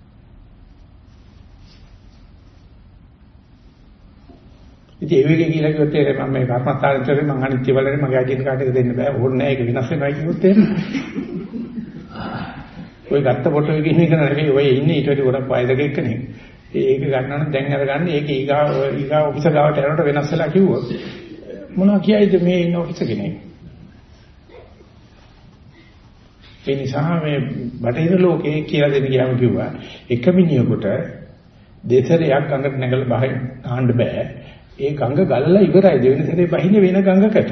ඉතින් ඒ වගේ කියලා කිව්වොත් ඒ මම මේ කර්මස්ථානතරේ මං අනිත්‍ය බලන්නේ මගේ ඩෙන්ටි කාඩ් එක දෙන්න බෑ. ඕනේ නැහැ ඒක වෙනස් වෙනවා කිව්වොත් එහෙම. ඔය ගත්ත ෆොටෝ එකකින් එක නෙවෙයි ඔය ඉන්නේ ඊට වඩා ගොඩක් වයසක එක්කනේ. ඒක ගන්නවනම් දැන් අරගන්න ඒක ඊගා ඊගා ඔෆිසර් ගාවට යනකොට වෙනස් වෙලා කිව්වොත් මොනවා කියයිද මේ ඉන්න ඔෆිසර් කෙනෙක්. ඒ නිසා මේ බටහිර ලෝකේ කියලා දෙන්න ගියාම කිව්වා එක මිනිහෙකුට දෙතරයක් ගඟට නැගලා බහින්න ආන්න බෑ. ඒ ගඟ ගලලා ඉවරයි දෙවෙනි සැරේ බහින්න වෙන ගඟකට.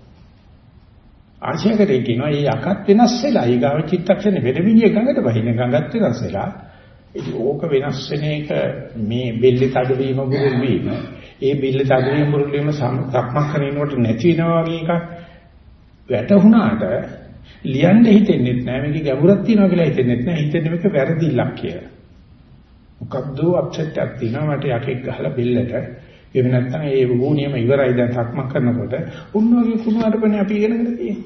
ආශයකට කියනවා මේ යකත් වෙනස් වෙලා ඊගාව චිත්තක්ෂණේ වෙන විදිය ගඟට බහින්න ගඟත් වෙනස් වෙලා ඉතින් ඕක වෙනස් වෙන එක මේ බෙල්ලේ තදවීම බුරුල් වීම ඒ බෙල්ලේ තදවීම බුරුල් වීම සම්පක් කරනකොට නැති වෙනවා වගේ එකක් වැටුණාට ලියන්න හිතෙන්නේ නැහැ මේකේ ගැඹුරක් තියෙනවා කියලා හිතෙන්නේ නැහැ හිතෙන්නේ මේක වැරදිලක් කියලා මොකක්ද අප්සෙට් එකක් තියෙනවා මට යකෙක් ගහලා බෙල්ලට එහෙම නැත්නම් ඒ වුණියම ඉවරයි දැන් සක්මන් කරනකොට උන්වගේ කුණුවරපනේ අපි ඉගෙනගෙන තියෙන්නේ.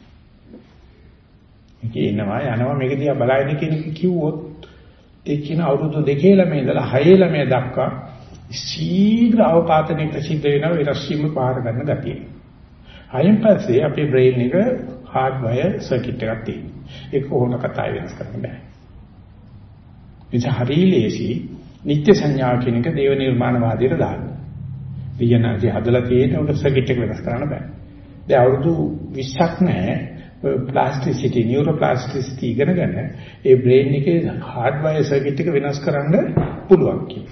මේක එනවා යනවා මේක දිහා බලයිද කියන එක කිව්වොත් ඒ කියන අවුරුදු දෙකේ ළමයි ඉඳලා හයේ ළමයි දක්වා ශීඝ්‍ර අවපාතනයක සිද්ධ වෙන විරස්සිම පාර ගන්න ගතිය. හයෙන් පස්සේ අපේ බ්‍රේන් එක හાર્ඩ්වයර් සර්කිට් එකක් තියෙනවා. ඒක කොහොමද කතා වෙනස් කරන්න බෑ. ඉතින් හරිලේසි නිත්‍ය සංඥා කියන එක දේව නිර්මාණවාදයට දාන්න. විඥානදී හදලා තියෙන උඩ සර්කිට් එක වෙනස් කරන්න බෑ. දැන් අවුරුදු විස්සක් නැහැ ප්ලාස්ටිසිටි නියුරෝප්ලාස්ටිසිටි ඉගෙනගෙන ඒ බ්‍රේන් එකේ හાર્ඩ්වයර් සර්කිට් එක වෙනස් කරන්න පුළුවන් කියලා.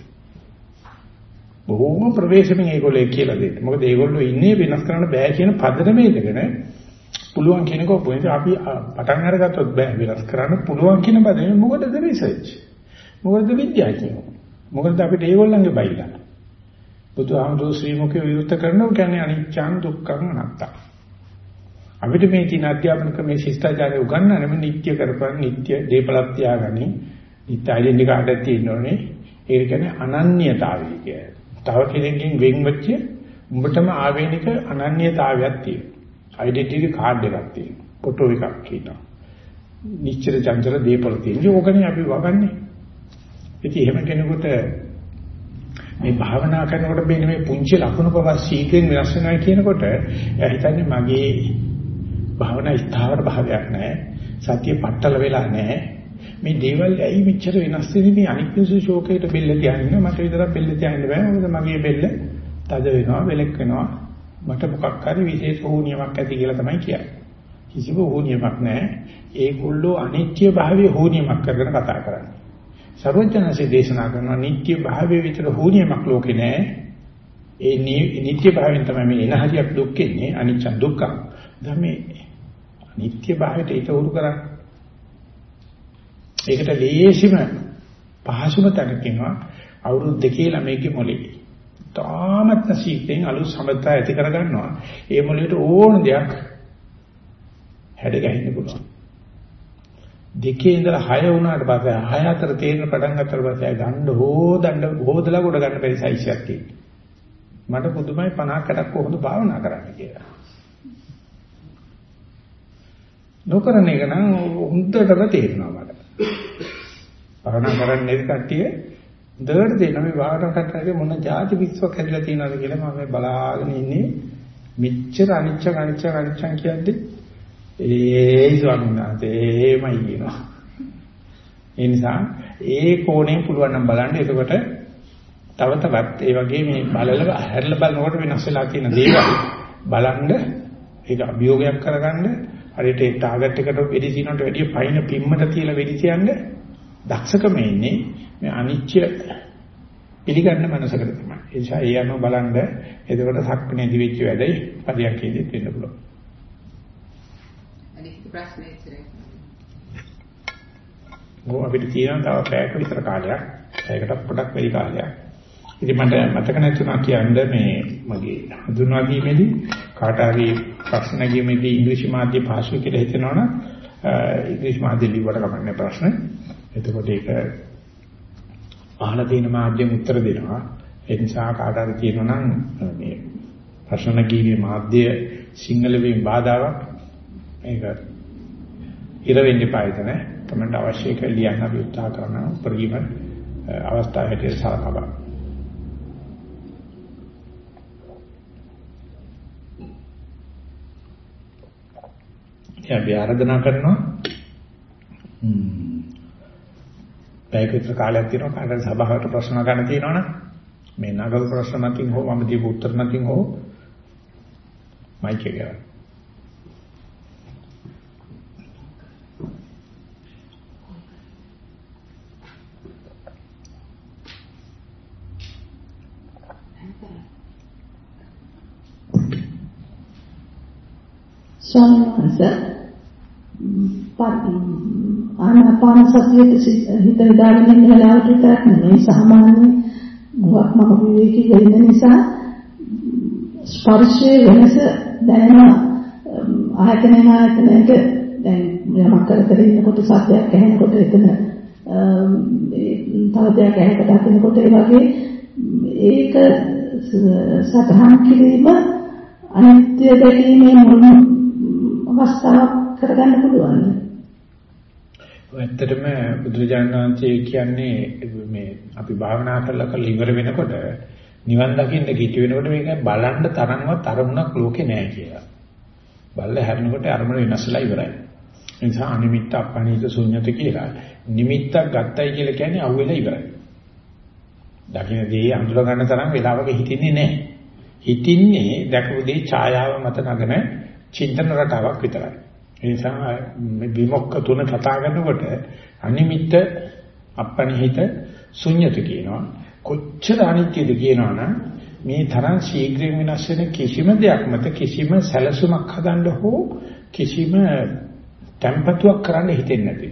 බොහෝම ප්‍රවේශමෙන් ඒගොල්ලෝ කියලා දෙන්න. මොකද ඒගොල්ලෝ ඉන්නේ වෙනස් කරන්න බෑ කියන පදනමේ ඉඳගෙන පුළුවන් කෙනෙක් ඔපොයින්ට අපි පටන් අරගත්තොත් බෑ වෙනස් කරන්න පුළුවන් කියන බදනේ මොකටද රිසර්ච්? මොකටද විද්‍යාඥයෝ? මොකටද අපිට ඒගොල්ලන්ගේ බයිලා? බුදුහාමුදුරු ශ්‍රී මුඛේ විවෘත කරනවා කියන්නේ අනිච්චං දුක්ඛං අනාත්තං. අපිට මේ තියෙන අධ්‍යාපන ක්‍රමයේ ශිෂ්ටාචාරය උගන්වන්නේ මේ නිත්‍ය කරපන් නිත්‍ය දීපලක් තියාගනි. නිත්‍ය ඩෙන්ටි කාඩ් එකක් තියෙනෝනේ. ඒක කියන්නේ අනන්‍යතාවය කියන්නේ. තව කෙනෙක්ගෙන් වෙන් වෙච්ච උඹටම ආවේනික අනන්‍යතාවයක් තියෙනවා. ඩෙන්ටිටි කාඩ් එකක් තියෙනවා. ෆොටෝ එකක් කියනවා. නිශ්චිත චංචල දීපල තියෙනවා. ඕකනේ අපි වගන්නේ. ඉතින් එහෙම කෙනෙකුට මේ භාවනා කරනකොට මේ මේ පුංචි ලකුණු පවා සීක්‍රෙන් වෙනස් වෙනවා කියනකොට එයා හිතන්නේ මගේ භාවනා ස්ථාවර භාවයක් නැහැ. සතිය පట్టල වෙලා නැහැ. මේ දේවල් ඇයි මෙච්චර වෙනස් වෙන්නේ මේ අනික් මිනිස්සු ෂෝකේට බෙල්ල තියන්නේ මට විතරක් බෙල්ල තියන්න බෑ. මොකද මගේ බෙල්ල තද වෙනවා, වෙලෙක් වෙනවා. මට මොකක් හරි විශේෂ හෝනියමක් ඇති කියලා තමයි කියන්නේ. කිසිම හෝනියමක් නැහැ. ඒගොල්ලෝ අනිත්‍ය භාවයේ හෝනියමක් කරගෙන කතා කරන්නේ. සර්වඥාන්සේ දේශනා කරන නිත්‍ය භාවයේ විතර හෝනියමක් ලෝකේ නැහැ. ඒ නිත්‍ය භාවයෙන් තමයි මේ එන හරියක් දුක්කෙන්නේ අනිච්ච දුක්ඛ. දැන් මේ නිත්‍ය භාවයට ඒක උරු කරන්නේ. ඒකට ලේසිම පහසුම තැන කියනවා අවුරුදු දෙකේ ළමයිගේ මොලේ. තාමත් සීතෙන් අලුත් සම්බන්ධය ඇති කර ගන්නවා. ඒ මොලේට ඕන දෙයක් හැඩ ගැහෙන්න පුළුවන්. දෙකේ ඉඳලා හය වුණාට පස්සේ හය අතර තේරෙන පටන් ගන්නතර පස්සේ ගන්න හොදන්න හොදලා කොට ගන්න බැරි සයිස් එකක් තියෙනවා. මට පුදුමයි පනහකටක් කොහොමද භාවනා කරන්න කියලා. නොකරන එක නම් හොඳටම තේරෙනවා මට. භාවනා කරන්නේ කට්ටිය දෙවට දෙන මේ භාවනා කරන්නේ මොන જાති විශ්වක් හැදලා තියෙනවද කියලා මම මේ බලාගෙන ඉන්නේ. මෙච්චර අනිච්ච අනිච්ච අනිච්චන් කියන්නේ ඒ ස්වාමීන් වහන්සේ එහෙමයි කියනවා. ඒ නිසා ඒ කෝණයෙන් පුළුවන් නම් බලන්න. එතකොට තව තවත් ඒ වගේ මේ බලල හැරලා බලනකොට වෙනස් වෙලා තියෙන දේවල් බලන්න ඒක අභියෝගයක් කරගන්න හරියට ඒ ටාගට් එකට වෙඩි තියනට වැඩිය පයින් පිම්මට තියලා වෙඩි තියන්න දක්ෂකම ඉන්නේ මේ අනිච්ච පිළිගන්න මනසකට තමයි. ඒ නිසා ඒ අනුව බලන්න එතකොට සක්මනේ දිවිච්ච වැඩයි පරියන්කේදීත් වෙන්න පුළුවන්. අනිත් ප්‍රශ්නේ ඉතරයි. ඕ අපිට තියෙන තව පැයක විතර කාලයක්. ඒකට පොඩක් වැඩි කාලයක්. ඉතින් මට මතක නැතුණා කියන්නේ මේ මගේ හඳුන්වා දීමේදී කාට හරි ප්‍රශ්න ගීමේදී ඉංග්‍රීසි මාධ්‍ය පාසු කියලා හිතනවනම් ඉංග්‍රීසි මාධ්‍ය ලිව්වට කමන්නේ ප්‍රශ්න. එතකොට ඒක අහලා තියෙන මාධ්‍යෙන් උත්තර දෙනවා. ඒ නිසා කාට හරි කියනවා නම් මේ ප්‍රශ්න ගීමේ මාධ්‍ය සිංහල වීම බාධාවක් ඒක ඉර වෙන්නේ පායිතන තමයි අවශ්‍ය කියලා ලියන්න අපි උත්සාහ කරනවා. උපරිම අවස්ථාව හැටියට සලකනවා. අපි ආරාධනා කරනවා පැයක විතර කාලයක් තියෙනවා කාටද සභාවට ප්‍රශ්න ගන්න තියෙනවනම් මේ නගර ප්‍රශ්න මතින් හෝ මම දීපු උත්තර මතින් හෝ මයික් එක ගන්න. ස්වාමීන් වහන්සේ ආනාපාන සතියේ හිත දාගෙන ඉන්න වෙලාවට විතරක් නෙමෙයි සාමාන්‍ය ගොඩක්ම විවේකී වෙන්න නිසා ස්පර්ශයේ වෙනස දැනෙන ආයතන ආයතනයක දැන් යමක් කර කර ඉන්නකොට සත්‍යයක් ඇහෙනකොට එතන තව දෙයක් ඇහැකට අදිනකොට ඒ වගේ ඒක සතහන් කිරීම අනිත්‍ය දැකීමේ මුල් අවස්ථාවක් කරගන්න පුළුවන්. ඇත්තටම බුදුරජාණන් වහන්සේ කියන්නේ මේ අපි භාවනා කරලා කරලා ඉවර වෙනකොට නිවන් දකින්න කිටි වෙනකොට මේක බලන්න තරම්වත් අරමුණක් ලෝකේ නැහැ කියලා. බල්ල හැරෙනකොට අරමුණ වෙනස්ලා ඉවරයි. ඒ නිසා අනිමිත්ත අපණීත ශුන්‍යත කියලා නිමිත්තක් ගත්තයි කියලා කියන්නේ අහුවෙලා ඉවරයි. දකින්න දේ අඳුර ගන්න තරම් වෙලාවක හිටින්නේ නැහැ. හිටින්නේ දැකපු දේ ඡායාව මත නගන චින්තන රටාවක් විතරයි. ඒ නිසා මේ විමුක්ක තුන කතා කරනකොට අනිමිත්ත අපනිහිත ශුන්‍යත කියනවා. කොච්චර අනිත්‍යද කියනවනම් මේ තරම් ශීඝ්‍රයෙන් වෙනස් වෙන කිසිම දෙයක් මත කිසිම සැලසුමක් හදන්න හෝ කිසිම tempatuක් කරන්න හිතෙන්නේ නැති.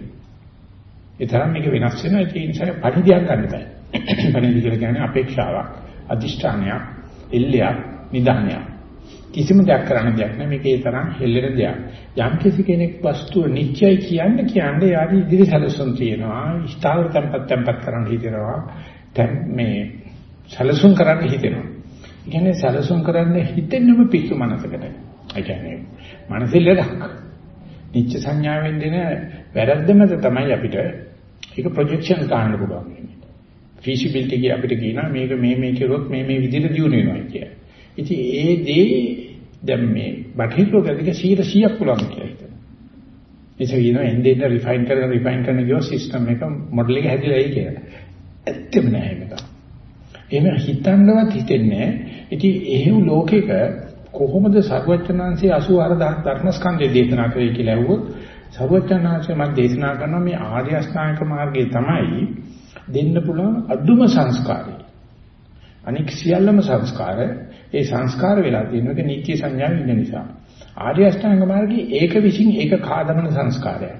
ඒ තරම් මේක වෙනස් වෙනවා. ඒ නිසා පරිදියක් ගන්න බෑ. පරිදි කියලා කියන්නේ අපේක්ෂාවක්, අදිෂ්ඨානයක්, එල්ලයක්, නිදානයක්. කිසිම දෙයක් කරන්න දෙයක් නෑ. මේක ඒ තරම් හෙල්ලෙන දෙයක්. යම් කිසි කෙනෙක් වස්තුව නිත්‍යයි කියන්නේ කියන්නේ යාදී ඉදිරි සැලසුම් තියෙනවා. ස්ථාවර tempat tempat කරන්න හිතෙනවා. දැන් මේ සැලසුම් කරන්න හිතෙනවා. ඒ කියන්නේ සැලසුම් කරන්න හිතෙන්නම පිස්සු මනසකට. ඒ කියන්නේ මනසෙල්ලක්. නිත්‍ය සංඥාවෙන් දෙන වැරද්දමද තමයි අපිට ඒක ප්‍රොජෙක්ෂන් ගන්න පුළුවන් වෙන්නේ. feasibility කිය අපිට කියනවා මේක මේ මේ කෙරුවොත් මේ මේ විදිහට දියුණු වෙනවා කියලා. ඉතින් ඒ දේ දැන් මේ බටහිර ලෝකෙක සීයට සීයක් පුළුවන් කියලා හිතනවා. ඒක කියනවා එන්නේ රිෆයින් කරන රිෆයින් කරන ගියෝ සිස්ටම් එක මොඩල් එක හැදිලායි කියලා. ඇත්තම නෑ මේක. එහෙම හිතන්නවත් හිතෙන්නේ නෑ. ඉතින් එහෙව් ලෝකෙක කොහොමද සර්වඥාන්සේ අසූ හදාස් ධර්මස්කන්ධය දේශනා කරේ කියලා ඇහුවොත් සර්වඥාන්සේ මම දේශනා කරනවා මේ ආර්ය අෂ්ටාංගික මාර්ගය තමයි දෙන්න පුළුවන් අදුම සංස්කාරය. අනික් සියල්ලම සංස්කාර ඒ සංස්කාර වෙලා තියෙන එක නිත්‍ය සංඥාවෙ ඉන්න නිසා. ආර්ය අෂ්ටාංග මාර්ගයේ ඒක විසින් ඒක කාදමන සංස්කාරයක්.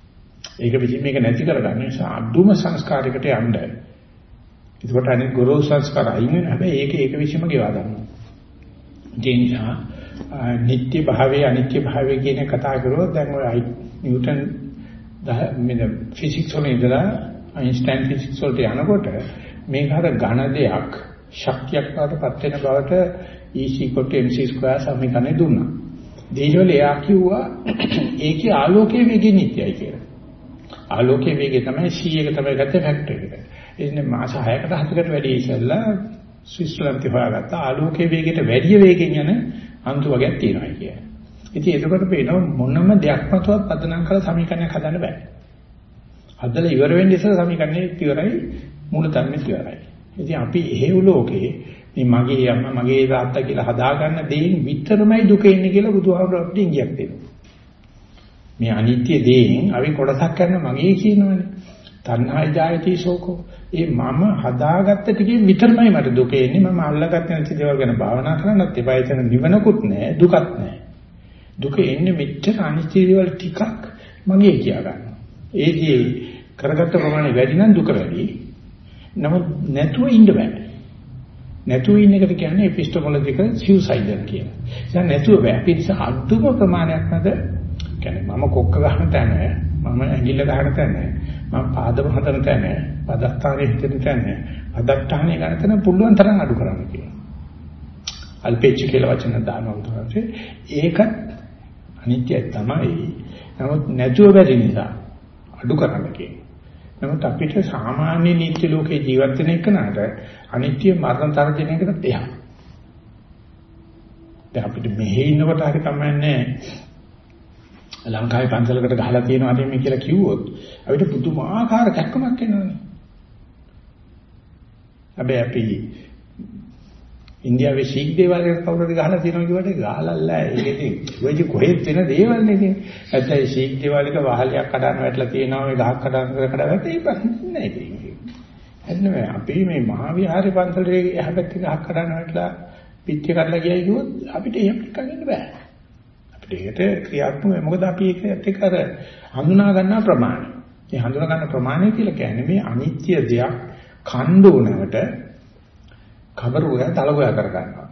ඒක විසින් මේක නැති කරගන්න නිසා අදුම සංස්කාරයකට යන්න. ඒකට අනිත් ගොරෝසු සංස්කාර අයින් වෙන හැබැයි ඒක ඒක විසින්ම ගෙවා ගන්නවා. ඒ නිසා නිත්‍ය භාවයේ අනිත්‍ය භාවයේ කියන කතා කරුවොත් දැන් ඔය නිව්ටන් මෙන්න ෆිසික්ස් වල ඉඳලා අයින්ස්ටයින් ෆිසික්ස් වලට යනකොට මේක අර ඝන දෙයක් ශක්තියක් වඩපත් වෙන බවට E equal to mc square සමීකරණය දුන්නා. දේශවල එයා කිව්වා ඒකේ ආලෝකයේ වේගය නිත්‍යයි කියලා. ආලෝකයේ වේගය තමයි c එක තමයි ගත්තේ ෆැක්ටර් එක. ඒ කියන්නේ මාස හයකට හතකට වැඩි ඉස්සෙල්ලා ස්විට්සර්ලන්තේ හොයාගත්ත ආලෝකයේ වේගයට වැඩි වේගෙන් යන අන්තු වර්ගයක් තියෙනවා කියන්නේ. ඉතින් එතකොට පේනවා මොනම දෙයක් මතවත් පදනම් කරලා සමීකරණයක් හදන්න බෑ. හදලා ඉවර වෙන්නේ ඉස්සෙල්ලා සමීකරණේ ඉවරයි මූල ධර්මෙත් ඉවරයි. ඉතින් අපි එහෙව් ලෝකේ මේ මගේ අම්මා මගේ තාත්තා කියලා හදාගන්න දෙයින් විතරමයි දුක එන්නේ කියලා බුදුහාමුදුරුවෝ අපිට ඉඟියක් දෙනවා. මේ අනිත්‍ය දෙයින් අපි කොටසක් කරන මගේ කියනවනේ. තණ්හාය ජායති ශෝකෝ. ඒ මම හදාගත්ත ටිකෙන් විතරමයි මට දුක එන්නේ. මම අල්ලගත්ත නැති දේවල් ගැන භාවනා කරන්නත් එපා. එතන නිවනකුත් නැහැ, දුකත් නැහැ. දුක එන්නේ මෙච්චර අනිත්‍ය දේවල් ටිකක් මගේ කියා ගන්නවා. ඒකේ කරගත්ත ප්‍රමාණය වැඩි නම් දුක වැඩි. නමුත් නැතුව ඉන්න බෑ. නැතුව ඉන්න එකට කියන්නේ epistemological suicidal කියලා. දැන් නැතුව බෑ. ඒ නිසා අද්දුම ප්‍රමාණයක් නැද කියන්නේ මම කොක්ක ගන්න තැන, මම ඇඟිල්ල ගන්න තැන, මම පාදම හදන තැන, පදස්ථානයේ හිටින තැන, අදත්තානේ ගන්න තැන පුළුවන් තරම් අඩු කරන්න කියනවා. අල්පේච්ච කියලා වචන දානවා උදාහරණයක්. ඒක අනිත්‍යයි තමයි. නමුත් නැතුව බැරි නිසා අඩු කරන්න කියනවා. නමුත් අපිට සාමාන්‍ය නිත්‍ය ලෝකේ ජීවත් වෙන එකනට අනිත්‍ය මරණ තරජනයකට එහා. දැන් අපිට මෙහෙ ඉන්නකොට හරි කමන්නේ ලංකාවේ පන්සලකට ගහලා තියෙනවා මේ කියලා කිව්වොත් අපිට පුදුමාකාර කැක්කමක් එනවනේ. හැබැයි අපි ඉන්දියාවේ ශීක් දේවාලයක කවුරුද ගහලා තියෙනවා කියවට ගහලල්ලා ඒකෙදි වෙයි කොහෙත් වෙන දේවල් නේ කියන්නේ. නැත්නම් ශීක් දේවාලයක වහලයක් කඩන වැටලා තියෙනවා මේ ගහක් කඩන කඩ වැටේ ඒක නෑ කියන්නේ. එන්න අපි මේ මහා විහාරේ පන්සලේ එහා පැත්තේ ගහක් කඩන වැටලා පිටිය කඩලා ගියයි කිව්වොත් අපිට එහෙම කන්න බෑ. අපිට ඒකට ක්‍රියාත්මක වෙයි. මොකද අපි ඒකත් එක්ක අර හඳුනා ගන්න ප්‍රමාණය. මේ හඳුනා ගන්න ප්‍රමාණය කියලා කියන්නේ මේ අනිත්‍ය දෙයක් කණ්ඩෝනකට කබරුවා තලගොයා කර ගන්නවා.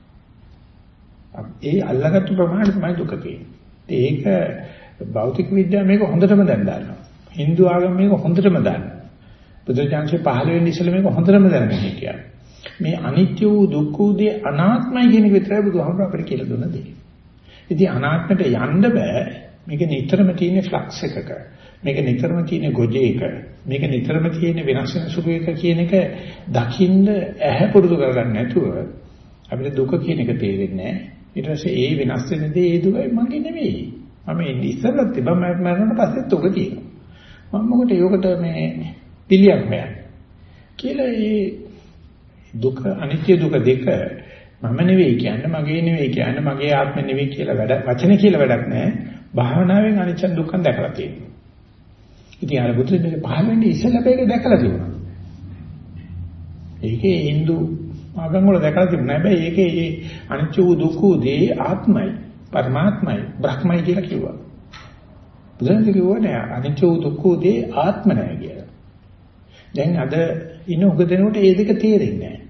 ඒ අල්ලගත්තු ප්‍රමාණය තමයි දුක තියෙන්නේ. ඒක භෞතික විද්‍යාව මේක හොඳටම දැන් දන්නවා. Hindu ආගම මේක හොඳටම දන්නවා. බුදුචාන්සේ පහළ වෙන්න ඉස්සෙල්ලා මේක හොඳටම දැනගෙන හිටියා. මේ අනිත්‍ය වූ දුක්ඛ වූ දේ අනාත්මයි කියන එක විතරයි බුදුහාමුදුරුවෝ අපිට කියලා දුන්න දේ. ඉතින් අනාත්මයට යන්න බෑ. මේක නිතරම තියෙන ෆ්ලක්ස් එකක. මේක නිතරම තියෙන ගොජේක. මේක නිතරම තියෙන වෙනස් වෙන සුළු එක කියන එක දකින්න ඇහැ පුරුදු කරගන්න නැතුව අපිට දුක කියන එක තේරෙන්නේ නැහැ. ඊට පස්සේ ඒ වෙනස් වෙන දේ ඒ දුකයි මගේ නෙවෙයි. මම ඉන්නේ ඉස්සරලත් තිබ්බා මම මරණට පස්සෙත් උග තියෙනවා. මම මොකට යොකට මේ පිළියක් මෑ. කියලා ඒ දුක අනිත්‍ය දුක දෙක මම නෙවෙයි කියන්නේ මගේ නෙවෙයි කියන්නේ මගේ ආත්මෙ නෙවෙයි කියලා වැඩ වචනේ කියලා වැඩක් නැහැ. භාවනාවෙන් අනිච්ච දුක්ඛ දැකලා තියෙනවා. ඉතින් අර බුදු දෙවියන් පහළ වෙන්නේ ඉස්සෙල්ලා මේක දැකලා තිබුණා. ඒකේ Hindu ආගම් වල දැකලා තිබුණා. හැබැයි ඒකේ ඒ අනිච්ච වූ දුක්ඛ වූ දේ ආත්මයි, පරමාත්මයි, බ්‍රහ්මයි කියලා කිව්වා. බුදුන් කිව්වනේ අනිච්ච වූ දුක්ඛ වූ දේ ආත්ම නැහැ කියලා. දැන් අද ඉන්න උග දෙනකොට ඒ දෙක තේරෙන්නේ නැහැ.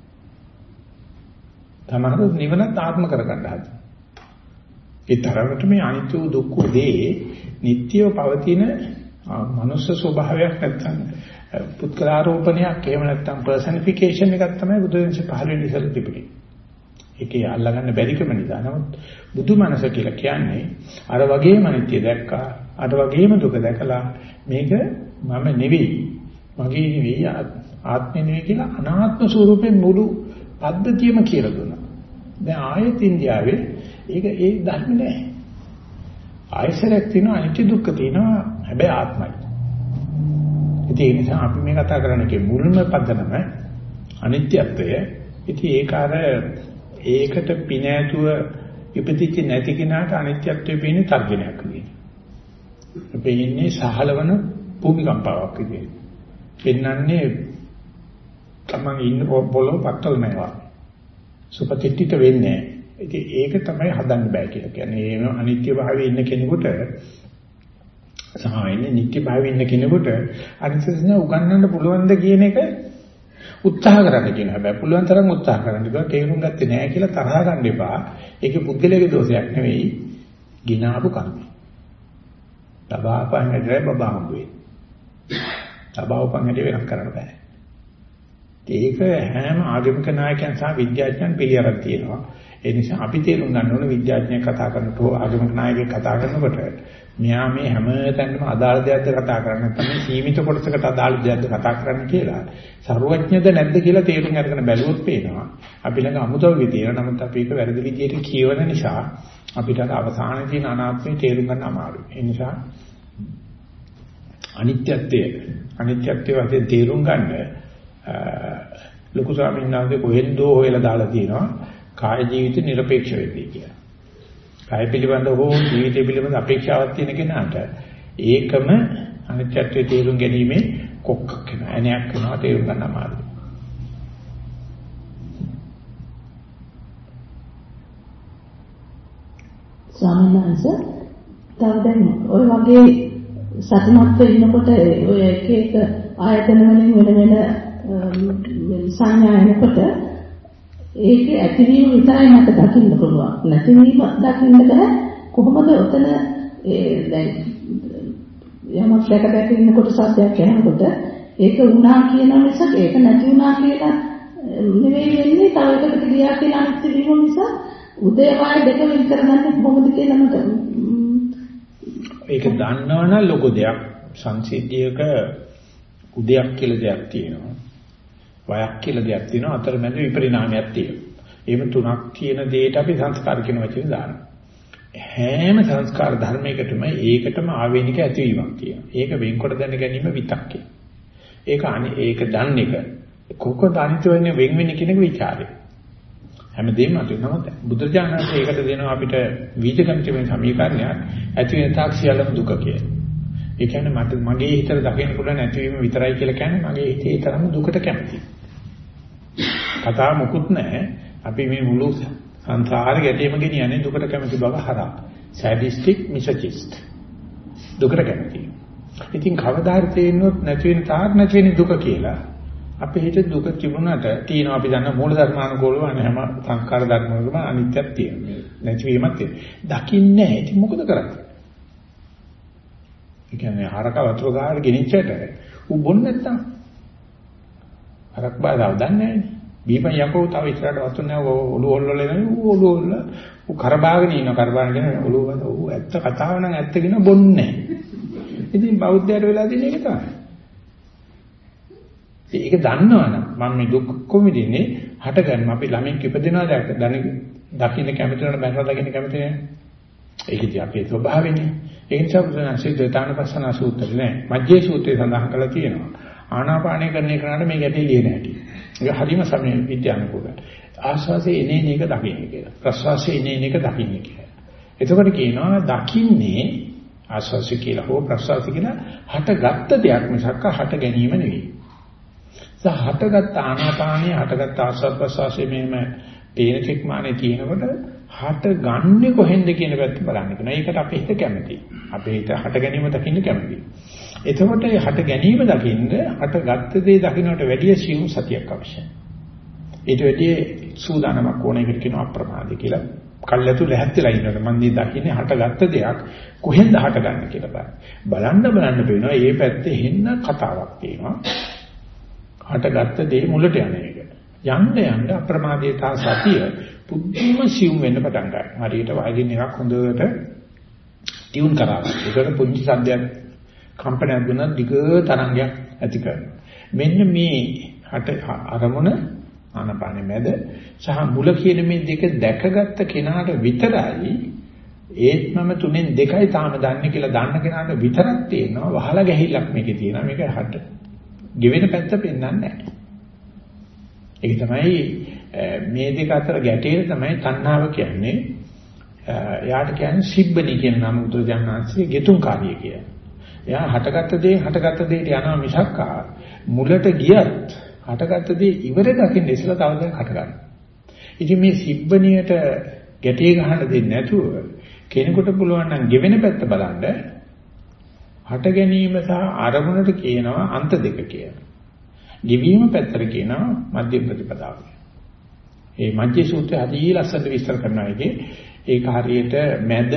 තමහරු නිවනත් ආත්ම කරගන්න හදනවා. ඒ තරමට මේ අනිත්‍ය වූ දුක්ඛ වූ දේ නිට්ටියව පවතින මනුස්ස ස්වභාවයක් නැත්නම් පුත්කලාරෝපණයක් එහෙම නැත්නම් පර්සනිෆිකේෂන් එකක් තමයි බුදුන්සේ පහළ වෙන ඉස්සෙල්ලා තිබුණේ. ඒකේ අල්ලගන්න බැරිකම නිසා. නමුත් බුදු මනස කියලා කියන්නේ අර වගේම අනිත්‍ය දැක්කා, අර වගේම දුක දැකලා මේක මම නෙවෙයි, මගේ නෙවෙයි, ආත්මෙ නෙවෙයි කියලා අනාත්ම ස්වරූපයෙන් මුළු පද්ධතියම කියලා දුන්නා. දැන් ආයෙත් ඉන්දියාවේ ඒක ඒ ධර්ම නෑ. ආයසරයක් තියෙනවා අනිත්‍ය දුක්ඛ තියෙනවා හැබැයි ආත්මයි. ඉතින් ඒ නිසා අපි මේ කතා කරන්නේ මුල්ම පදනම අනිත්‍යත්වය. ඉතින් ඒක අර ඒකට පින ඇතුව ඉපදිච්ච නැති කෙනාට අනිත්‍යත්වය පේන්නේ තර්ජනයක් විදියට. අපි ඉන්නේ සහලවන භූමිකම්පාවක් විදියට. පෙන්නන්නේ තමන් ඉන්න පොළොව පත්තල් නෑවා. සුපතිට්ඨිත වෙන්නේ නෑ. ඉතින් ඒක තමයි හදන්න බෑ කියලා කියන්නේ. ඒ අනිත්‍ය භාවයේ ඉන්න කෙනෙකුට සමාවෙන්නේ නිත්‍ය භාවයේ ඉන්න කෙනෙකුට අනිත්‍යසන උගන්වන්න පුළුවන් ද කියන එක උත්සාහ කරන්න කියන හැබැයි පුළුවන් තරම් උත්සාහ කරන්න. ඒක තේරුම් ගත්තේ නෑ කියලා තරහ ගන්න එපා. ඒකේ පුද්ගලයාගේ දෝෂයක් නෙවෙයි. ගිනාපු කර්මය. තබාපන් හැදේ බබා හම්බුවේ. තබාවපන් හැදේ වෙනස් කරන්න බෑ. ඒක හැම ආගමික නායකයන් සහ විද්‍යාඥයන් පිළිඅරන් තියෙනවා. ඒ නිසා අපි තේරුම් ගන්න ඕනේ විද්‍යාඥයෙක් කතා කරනකොට ආගමික නායකයෙක් කතා කරනකොට මෙයා මේ හැම තැනම අදාළ දෙයක්ද කතා කරන්නේ නැත්නම් සීමිත කොටසකට අදාළ දෙයක්ද කතා කරන්නේ කියලා. සර්වඥද නැද්ද කියලා තේරුම් අරගෙන බැලුවොත් පේනවා. අපි ළඟ අමුතවගේ තියෙන නමුත් අපි ඒක වැරදි විදියට කියවන නිසා අපිට අවසානයේ තියෙන අනාත්මය තේරුම් ගන්න අමාරුයි. ඒ නිසා අනිත්‍යත්වය අනිත්‍යත්වය වශයෙන් තේරුම් ගන්න ලොකු ස්වාමීන් වහන්සේ කොහෙන්දෝ හොයලා දාලා තියෙනවා කාය ජීවිත නිර්පේක්ෂ වෙන්නේ කියලා. කාය පිළිබඳ හෝ ජීවිතය පිළිබඳ අපේක්ෂාවක් තියෙන කෙනාට ඒකම අනිත්‍යත්වයේ තේරුම් ගැනීමේ කොක්කක් වෙනවා. අනයක් වෙනවා තේරුම් ගන්න අමාරුයි. ස්වාමීන් වහන්සේ තව දැන් ඔය වගේ සතුටුමත්ව ඉන්නකොට ඔය එක එක ආයතන වලින් වෙන වෙන සංඥා එනකොට ඒකේ ඇතිවීම විතරයි මට දකින්න පුළුවන්. නැතිවීම දකින්න බෑ. කොහොමද උතන ඒ දැන් යමක් දැක දැක ඉන්නකොට සත්‍යයක් කියනකොට ඒක වුණා කියන නිසා ඒක නැති වුණා කියලා නෙවෙයි වෙන්නේ. තව එකකට ගියා කියලා අනිත් වීම නිසා උදේවයි දෙක වෙන් කරගන්න කොහොමද කියලා මට ඒක දන්නවනම් ලොකු දෙයක්. සංසිද්ධියක උදයක් කියලා දෙයක් තියෙනවා. වයක් කියලා දෙයක් තියෙනවා. අතරමැද විපරිණාමයක් තියෙනවා. එහෙම තුනක් තියෙන දෙයට අපි සංස්කාර කියන වචනේ දානවා. හැම සංස්කාර ධර්මයකටම ඒකටම ආවේනික ඇතිවීමක් තියෙනවා. ඒක වෙන්කොට දැන ගැනීම විතක්කේ. ඒක අනේ ඒක දන්න එක. කොහොමද අනිත් වෙන්නේ වෙන් වෙන්නේ කියන එක ਵਿਚාරය. හැමදේම අතුනම බුදුරජාණන් ඒකට දෙනවා අපිට වීජගණිතමය සමීකරණයක් ඇති වෙන තාක් සියල්ලම දුක කියලා. ඒ කියන්නේ මට මගේ හිතට දකින්න පුළුවන් නැතිවීම විතරයි කියලා කියන්නේ මගේ හිතේ තරම දුකට කැමතියි. කතා මොකුත් නැහැ. අපි මේ මුළු සංසාර ගැටේම ගෙනියන්නේ දුකට කැමති බව හරහා. sadistic masochist. දුකට කැමතියි. ඉතින් කවදා හරි තේින්නොත් නැති වෙන තාක් නැති වෙන දුක කියලා අපේ හිතේ දුක තිබුණාට තියෙනවා අපි දන්න මූල ධර්මානුකූලව හැම සංස්කාර ධර්මවලම අනිත්‍යයක් තියෙනවා. නැතිවීමක් තියෙනවා. දකින්නේ නැහැ. ඉතින් මොකද කරන්නේ? ඒ කියන්නේ හරක වතුර ගාන ගෙනිච්චට ඌ බොන්නේ නැත්තම් හරක් බාදාව දන්නේ නැහැ. බීපන් යකෝ තව ඉස්සරහට වතුර නැව ඔළුව ඔල්ලල එනවා. ඌ ඔළුව ඔල්ල ඌ කරබාගෙන ඉන්නවා. කරබාගෙන කියන ඔළුව වද ඌ ඇත්ත කතාව නම් ඇත්ත කියන බොන්නේ නැහැ. ඉතින් බෞද්ධයට වෙලා තියෙන එක තමයි. ඒක දන්නවනම් මම මේ දුක් කොමිදින්නේ හට ගන්න අපි ළමෙක් ඉපදෙනවා දැක දකින්න කැමති වෙන බැලලා දකින්න කැමති නැහැ. ඒකදී අපේ ස්වභාවයනේ. ඒ නිසා බුදුන්සේ ද්වේතානුපස්සන සූත්‍රය නෑ මජ්ජේ සූත්‍රය සඳහන් කරලා තියෙනවා. ආනාපානය කරන එකට මේ ගැටේ ලියන හැටි. ඒක හරිම සමය විද්‍යානුකූලයි. ආස්වාසේ එනේ එක දකින්න කියලා. ප්‍රස්වාසයේ එනේ එක දකින්න කියලා. එතකොට කියනවා දකින්නේ ආස්වාසය කියලා හෝ ප්‍රස්වාසය කියලා හටගත්ත දෙයක් මිසක් හට ගැනීම නෙවෙයි. හටගත් ආනාපානිය හටගත් ආස්වාද ප්‍රසවාසයේ මෙහෙම තේන චෙක්මානේ තියෙනකොට හට ගන්නෙ කොහෙන්ද කියන පැත්ත බලන්න කියනවා. ඒකට අපේ හිත කැමතියි. අපේ හිත හට ගැනීම දකින්න කැමතියි. එතකොට මේ හට ගැනීම දකින්න හටගත් දේ දකින්නට වැඩිය සියුම් සතියක් අවශ්‍යයි. ඊට වැඩිය සූදානමක් ඕන එකට කියනවා අප්‍රමාදී කියලා. කල්ැතු ලැහැත් වෙලා ඉන්නකොට මම මේ දකින්නේ හටගත් දෙයක් කොහෙන්ද හටගන්නේ කියලා බලන්න. බලන්න බලන්න පේනවා මේ පැත්තේ හෙන්න කතාවක් තියෙනවා. හටගත්ත දේ මුලට යන එක. යන්න යන්න අප්‍රමාදීතා සතිය පුදුම සියුම් වෙන්න පටන් ගන්නවා. හරියට වයලින් එකක් හොඳට ටියුන් කරනවා. ඒකට පුංචි සද්දයක් කම්පනයක් දුන්නා දිග තරංගයක් ඇති කරනවා. මෙන්න මේ හට අරමුණ ආනපානෙ මැද සහ මුල කියන මේ දෙක දැකගත්ත කෙනාට විතරයි ඒත් මම තුනෙන් දෙකයි තාම දන්නේ කියලා දන්න කෙනාට විතරක් තියෙනවා. වහලා ගැහිල්ලක් මේකේ තියෙනවා. මේක හට ගෙවෙන පැත්ත පෙන්වන්නේ නැහැ. ඒක තමයි මේ දෙක අතර ගැටේ තමයි තණ්හාව කියන්නේ. එයාට කියන්නේ සිබ්බනි කියන නම බුදුරජාණන්සේ ගෙතුම්කාරිය කියලා. එයා හටගත්ත දේ හටගත්ත දෙයට යනවා මිසක් මුලට ගියත් හටගත්ත දේ ඉවර දකින්න ඉස්සලා තව දෙයක් හට ගන්නවා. ඉතින් මේ සිබ්බනියට ගැටේ ගහන්න දෙන්නේ නැතුව කෙනෙකුට පුළුවන් නම් ගෙවෙන පැත්ත බලන්න හට ගැනීම සහ ආරමුණට කියනවා අන්ත දෙක කියලා. ගෙවීම පැත්තට කියනවා මධ්‍යම ප්‍රතිපදාව. මේ මධ්‍ය සූත්‍රය හරිය ලස්සනට විස්තර කරනවා එකේ ඒක හරියට මැද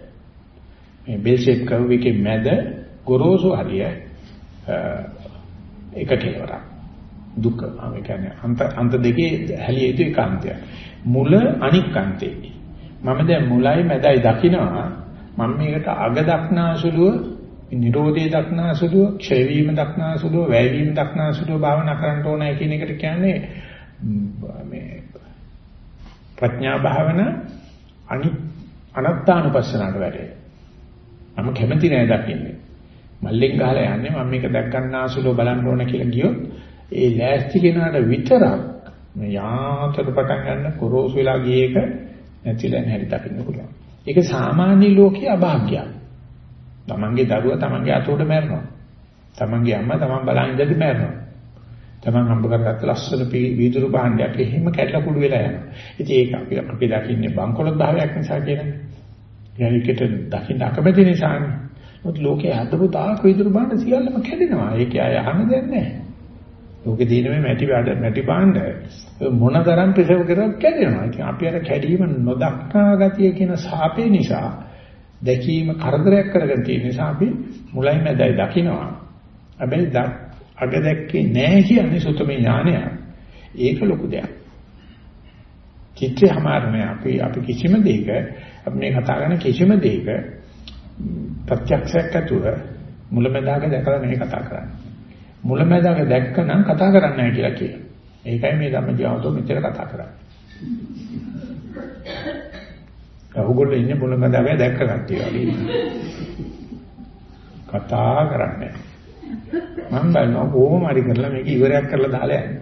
මේ බෙල් ෂේප් කර්ව් එකේ මැද ගොරෝසු හරිය එක කෙලවරක්. දුක. ඒ කියන්නේ අන්ත අන්ත දෙකේ හැලිය යුතු ඒකාන්තය. මුල අනික් අන්තේ. මම දැන් මුලයි මැදයි දකිනවා. මම මේකට අග දක්නාසුලුව, නිරෝධය දක්නාසුලුව, ක්ෂය වීම දක්නාසුලුව, වැය වීම දක්නාසුලුව භාවනා කරන්න ඕනයි කියන එකට කියන්නේ මේ ප්‍රඥා භාවනා අනි අනත්තානුපස්සනාවට වැඩේ. මම කැමති නෑ දකින්නේ. මල්ලෙන් ගහලා යන්නේ මම මේක දැක් ගන්නාසුලුව බලන්න ඕන කියලා ගියොත් ඒ ලෑස්ති කෙනාට විතරක් මේ යාතර පටන් ගන්න කොරෝසු වෙලා ගිය එක නැතිලා නැහැටි දකින්න පුළුවන්. ඒක සාමාන්‍ය ලෝකයේ අභාග්‍යයක්. තමන්ගේ දරුවා තමන්ගේ අතෝට මැරෙනවා. තමන්ගේ අම්මා තමන් බලන් ඉඳි මැරෙනවා. තමන් හම්බ කරගත්ත ලස්සන වීදුරු භාණ්ඩයක් එහෙම කැඩලා කුඩු වෙලා යනවා. ඉතින් ඒක අපි අපි දකින්නේ බංකොලොත් භාවයක් නිසා කියන්නේ. යනිකට දකින්න අකමැති නිසානේ. මොකද ලෝකයේ හදපු තාක් වීදුරු භාණ්ඩ සියල්ලම කැඩෙනවා. ඒකේ අය අහන්න දෙයක් නැහැ. ලෝකේ තියෙන මේ මැටි බාඩ මැටි භාණ්ඩ මොනතරම් ප්‍රසව කරවත් කැඩෙනවා. ඉතින් අපි අර කැඩීම නොදක්නා ගතිය කියන සාපේ නිසා දැකීම කරදරයක් කරගෙන තියෙන නිසා අපි මුලයි මැදයි දකිනවා. හැබැයි අග දැක්කේ නැහැ කියන්නේ සුතමේ ඥානය. ඒක ලොකු දෙයක්. චිත්තය හැමාරනේ අපි අපි කිසිම දෙයක අපි මේ කතා කරන කිසිම දෙයක ප්‍රත්‍යක්ෂයක් ඇතුව මුලමෙදාක දැකලා නෙවෙයි කතා කරන්නේ. මුලමෙදාක දැක්කනම් කතා කරන්නේ නැහැ කියලා කියනවා. ඒකයි මේ ධම්මජීවතෝ මෙච්චර කතා කරන්නේ. ඔයගොල්ලෝ ඉන්නේ මුලමෙදාක දැක්ක කට්ටිය වගේ. කතා කරන්නේ. මම බලනවා කොහොම හරි කරලා මේක ඉවරයක් කරලා දාලා යන්න.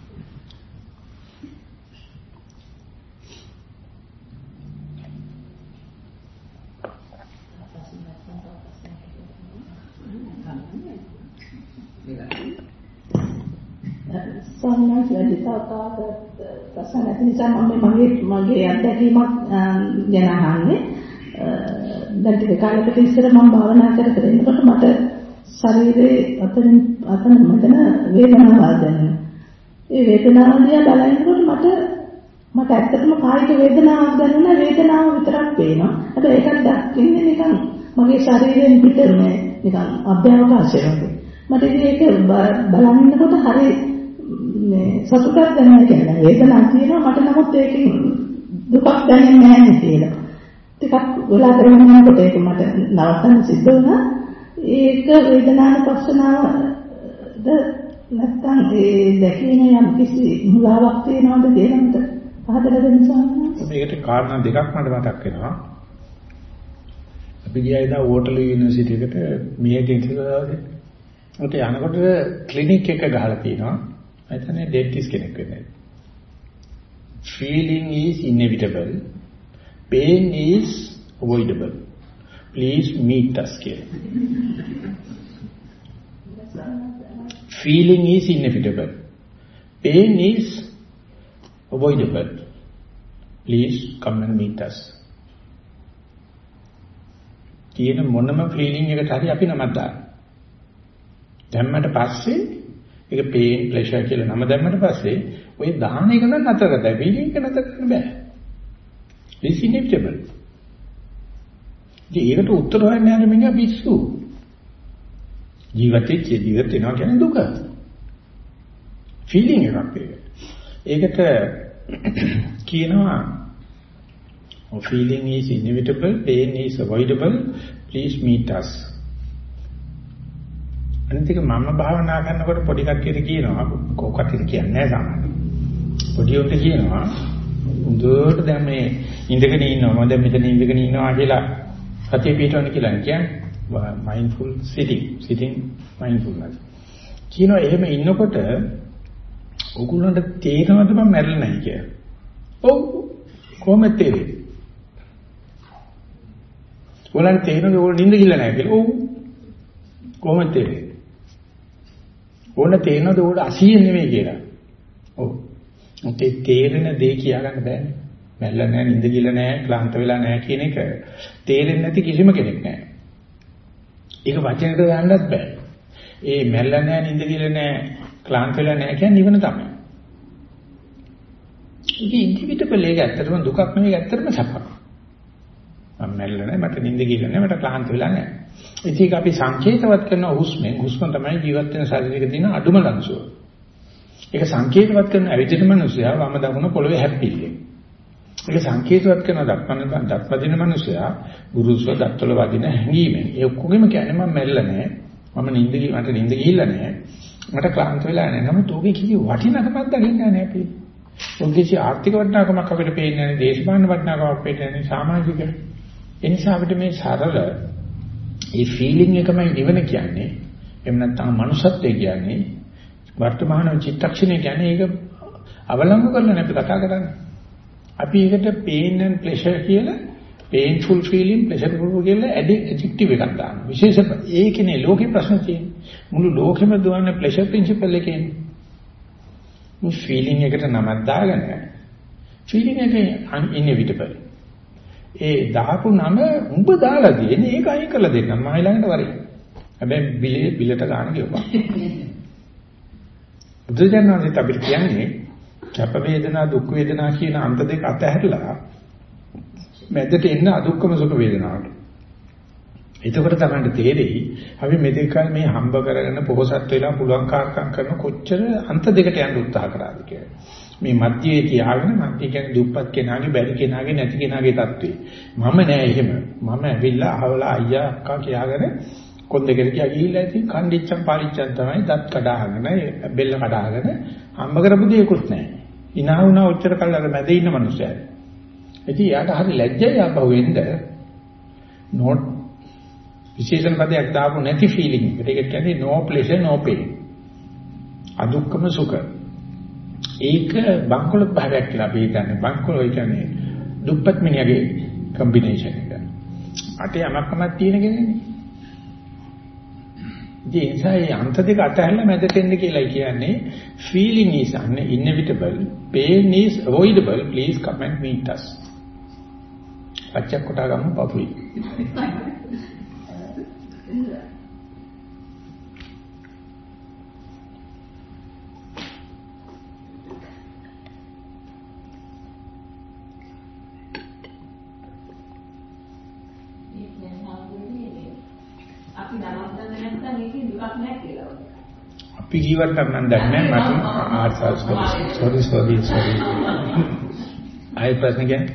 සම්මාන ලලිතාවතාව ප්‍රසන්නති නිසා මම මගේ මගේ අත්දැකීමක් ගැන අහන්නේ. දැන් ටික කාලයකට ඉස්සර මම භාවනා කර කර ඉන්නකොට මට ශරීරයේ අතන අතන මෙතන වේදනාවක් දැනෙනවා. ඒ වේදනාව දිහා බලනකොට මට මට ඇත්තටම කායික වේදනාවක් දැනෙනවා. වේදනාව විතරක් පේනවා. හැබැයි ඒකත් දකින්නේ නිකන් මගේ ශරීරයෙන් පිටරනේ නිකන් අභ්‍යවකාශයක් වගේ. මට ඒක බලනකොට හරි මේ සතුටක් දැනෙනවා කියලා. වේදනාවක් තියෙනවා මට නමුත් ඒකෙන් දුකක් දැනෙන්නේ නැහැ කියලා. ටිකක් වෙලා කරගෙන යනකොට ඒක මට නවත්තන්න සිද්ධ වුණා. ඒක වේදනානුපස්සනාවද නැත්නම් ඒ දැකීම යම් කිසි මුලාවක් තියෙනවද කියලා මට පහදලා දෙන්න සාමාන්‍යයෙන්. මේකට කාරණා දෙකක් මට මතක් වෙනවා. අපි ගියා ඉදා වෝටර්ලු යුනිවර්සිටි එකට මේ දෙන්තිලාවේ. ඔතේ යනකොට ක්ලිනික් එක ගහලා තියෙනවා. මම හිතන්නේ ඩෙන්ටිස්ට් කෙනෙක් වෙන්නේ. Feeling is inevitable. Pain is avoidable. Please meet us here. Feeling is inevitable. Pain is avoidable. Please come and meet us. කියන මොනම ෆීලිං එකකට හරි අපි නමක් දාන්න. දැම්මට පස්සේ ඒක pain pleasure කියලා නම දැම්මට පස්සේ ඔය දාන එක නම් නතර කරලා ෆීලිං එක නතර කරන්න බෑ. It's inevitable. ඒකට උත්තර හොයන්න යන මිනිහා පිස්සු. ජීවිතේ ජීවිත වෙනවා කියන්නේ දුක. ෆීලිං එකක් ඒක. ඒකට කියනවා feeling is inevitable, pain is avoidable, please meet us. අනිත් එක මම භාවනා කරනකොට පොඩි කට්ටියට කියනවා කොහොකටද කියන්නේ නැහැ සාමාන්‍යයෙන්. පොඩි උන්ට කියනවා උන්ට දැන් මේ ඉඳගෙන ඉන්නවා මම දැන් මෙතන ඉඳගෙන ඉන්නවා කියලා සතිය පිටවන්න කියලා කියන්නේ mindful sitting sitting mindfulness කියනවා. එහෙම ඉන්නකොට ඔගොල්ලන්ට තේරෙනවද මම මැරෙලා නැහැ කියලා? ඔව් කොහොමද තේරෙන්නේ? ඔයාලට තේරෙනවද ඔයගොල්ලෝ නිින්ද ගිහලා නැහැ කියලා? ඔව් කොහොමද තේරෙන්නේ? ඕන තේරෙනවද ඔයාලට අසිය නෙමෙයි කියලා? ඔව් ඒ තේරෙන දේ කියා ගන්න බෑනේ. මැරෙලා නැහැ, නිින්ද ගිහලා නැහැ, ක්ලාන්ත වෙලා නැහැ කියන එක තේරෙන්නේ නැති කිසිම කෙනෙක් නැහැ. ඒක වචනකට දාන්නත් බෑ. ඒ මැරෙලා නැහැ, නිින්ද ගිහලා නැහැ, ක්ලාන්ත වෙලා නැහැ කියන්නේ නිවන තමයි. ඉතින් ඉන්දිවිඩුවල් එක ඇත්තටම දුකක් නෙවෙයි, ඇත්තටම සැපක්. මම මැරෙලා නැහැ, මට නිින්ද ගිහලා නැහැ, මට ක්ලාන්ත වෙලා නැහැ. ඉතින් ඒක අපි සංකේතවත් කරන හුස්මෙන් හුස්ම තමයි ජීවත් වෙන ශරීරයක තියෙන අඩුම ලංසුව. ඒක සංකේතවත් කරන ඇවිදින මිනිසයා වම දකුණ පොළවේ හැප්පිල්ලේ. ඒක සංකේතවත් කරන දක්වන දක්වදින මිනිසයා ගුරුසෝ දත්වල වදින හැංගීමෙන්. ඒ ඔක්කොගෙම කියන්නේ මම මැරිලා නැහැ. මම නිින්ද ගිහ මට නිින්ද ගිහිල්ලා නැහැ. මට ක්ලාන්ත වෙලා නැහැ. නමුත් ඔගේ කිසි වටිනකමක් දකින්නේ නැහැ අපි. ඔගේ කිසි ආර්ථික වටිනාකමක් අපිට පේන්නේ නැහැ. දේශපාලන වටිනාකමක් පේන්නේ නැහැ. සමාජික. ඒ නිසා අපිට මේ සරල ඒ ෆීලිං එකමයි නිවන කියන්නේ. එහෙම නැත්නම් මනුෂ්‍යත්වය කියන්නේ වර්තමාන චිත්තක්ෂණය කියන්නේ ඒක අවලංගු කරලා නැත්නම් කතා කරන්නේ. අපි ඒකට pain and pleasure කියලා painful feeling pleasurable කියලා adjective එකක් දානවා. විශේෂ ඒකනේ ලෝකේ ප්‍රශ්න තියෙන්නේ. මුළු ලෝකෙම දුවන්නේ pleasure principle එකේනේ. මේ feeling එකට නමක් දාගෙන feeling එක inevitable. ඒ දාපු නම උඹ දාලා දෙන්නේ ඒක අයින් කරලා දෙන්න මම ළඟට වරේ. හැබැයි බිලේ බිලට ගන්න කියපන්. බුදුජානනාංශයට අපිට කියන්නේ කැප වේදනා දුක් වේදනා කියන අන්ත දෙක අතහැරලා මැදට එන්න අදුක්කම සුඛ වේදනාවට. එතකොට තමයි තේරෙයි අපි මෙතෙක්කල් මේ හම්බ කරගෙන පොහොසත් වෙලා පුළුවන් කාර්කම් කරන කොච්චර අන්ත දෙකට යන්න උත්සාහ කරාද කියලා. මේ මධ්‍යයේ තියාගෙන මධ්‍ය කියන්නේ දුප්පත් කෙනාගේ බැරි කෙනාගේ නැති කෙනාගේ தત્ත්වේ. මම නෑ එහෙම. මම ඇවිල්ලා අහවලා අයියා අක්කා කියාගෙන කොන් දෙකට කියා ගිහිල්ලා ඉතින් කණ්ඩිච්චම් පාලිච්චම් තමයි දත් කඩාගෙන බෙල්ල කඩාගෙන හම්බ කරපු දෙයක්වත් නෑ. ඉනා වුණා උච්චර කල් අර මැද ඉන්න මිනිස්සයා. ඉතින් යාට හරි ලැජ්ජයි ආපහු එන්න. not විශේෂණ පදයක් දාපු නැති ෆීලිං එකට. ඒක කියන්නේ no pleasure no pain. අදුක්කම සුඛ. ඒක බංකොලොත් භාවයක් කියලා අපි හිතන්නේ. බංකොලො කියන්නේ දුප්පත් මිනිහගේ කම්බිනේෂන් එක. අටේ යමක්මක් තියෙන කෙනෙක්නේ. ඒ නිසා මේ අන්ත දෙක අතහැරලා මැදට එන්න කියලා කියන්නේ feeling is inevitable, pain is avoidable, please come and meet us. පච්චක් කොටා ගමු පපුයි. අපි ජීවත් කරන්න දන්නේ නැහැ මට ආර්සස් සෝරි සෝරි සෝරි ආයි ප්‍රශ්න කියන්නේ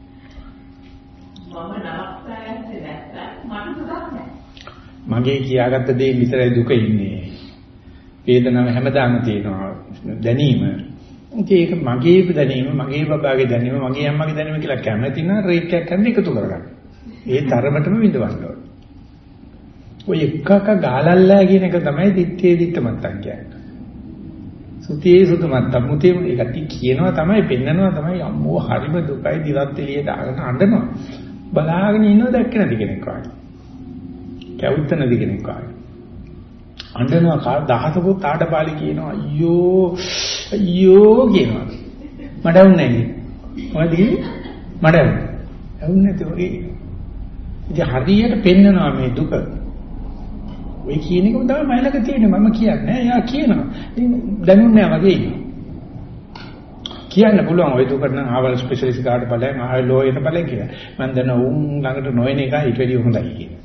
මම නවත්තන්නේ නැත්නම් මට දුකක් නැහැ මගේ කියාගත්ත දේ විතරයි දුක ඉන්නේ වේදනාව හැමදාම තියෙනවා දැනීම ඒක මගේ දැනීම මගේ බබාගේ දැනීම මගේ අම්මගේ දැනීම කියලා කැමති නම් රේට් එකක් ගන්න එකතු කරගන්න ඒ තරමටම විඳවන්න ඕනේ ඔය එකක ගාලල්ලා කියන එක තමයි දිත්තේ දිත්ත මත්තන් කියන්නේ. සුතියේ සුතු මත්තන් මුතේ ඒකට කියනවා තමයි පෙන්නනවා තමයි අම්මෝ හරිම දුකයි දිවත් එළිය දාගෙන අඬනවා. බලාගෙන ඉන්නව දැක්ක නැති කෙනෙක් වගේ. කැවුත්ත නැති කෙනෙක් වගේ. අඬනවා කා දහසකුත් ආඩපාලි කියනවා අයියෝ අයියෝ කියනවා. මඩවුන්නේ නැහැ. මොකද කියන්නේ? මඩවුන්නේ. ඇවුන්නේ නැති වගේ. ඉතින් හරියට පෙන්නනවා මේ දුක. ඔය කියන එකම තමයි මයිලක තියෙන්නේ මම කියන්නේ එයා කියනවා දැනුන්නේ නැහැ වගේ කියන්න පුළුවන් ඔය දුකට නම් ආවල් ස්පෙෂලිස්ට් කාට බලයන් ආය ලෝයට බලයන් කියලා මම දන්න උන් ළඟට නොයන එක ඊට වැඩිය හොඳයි කියන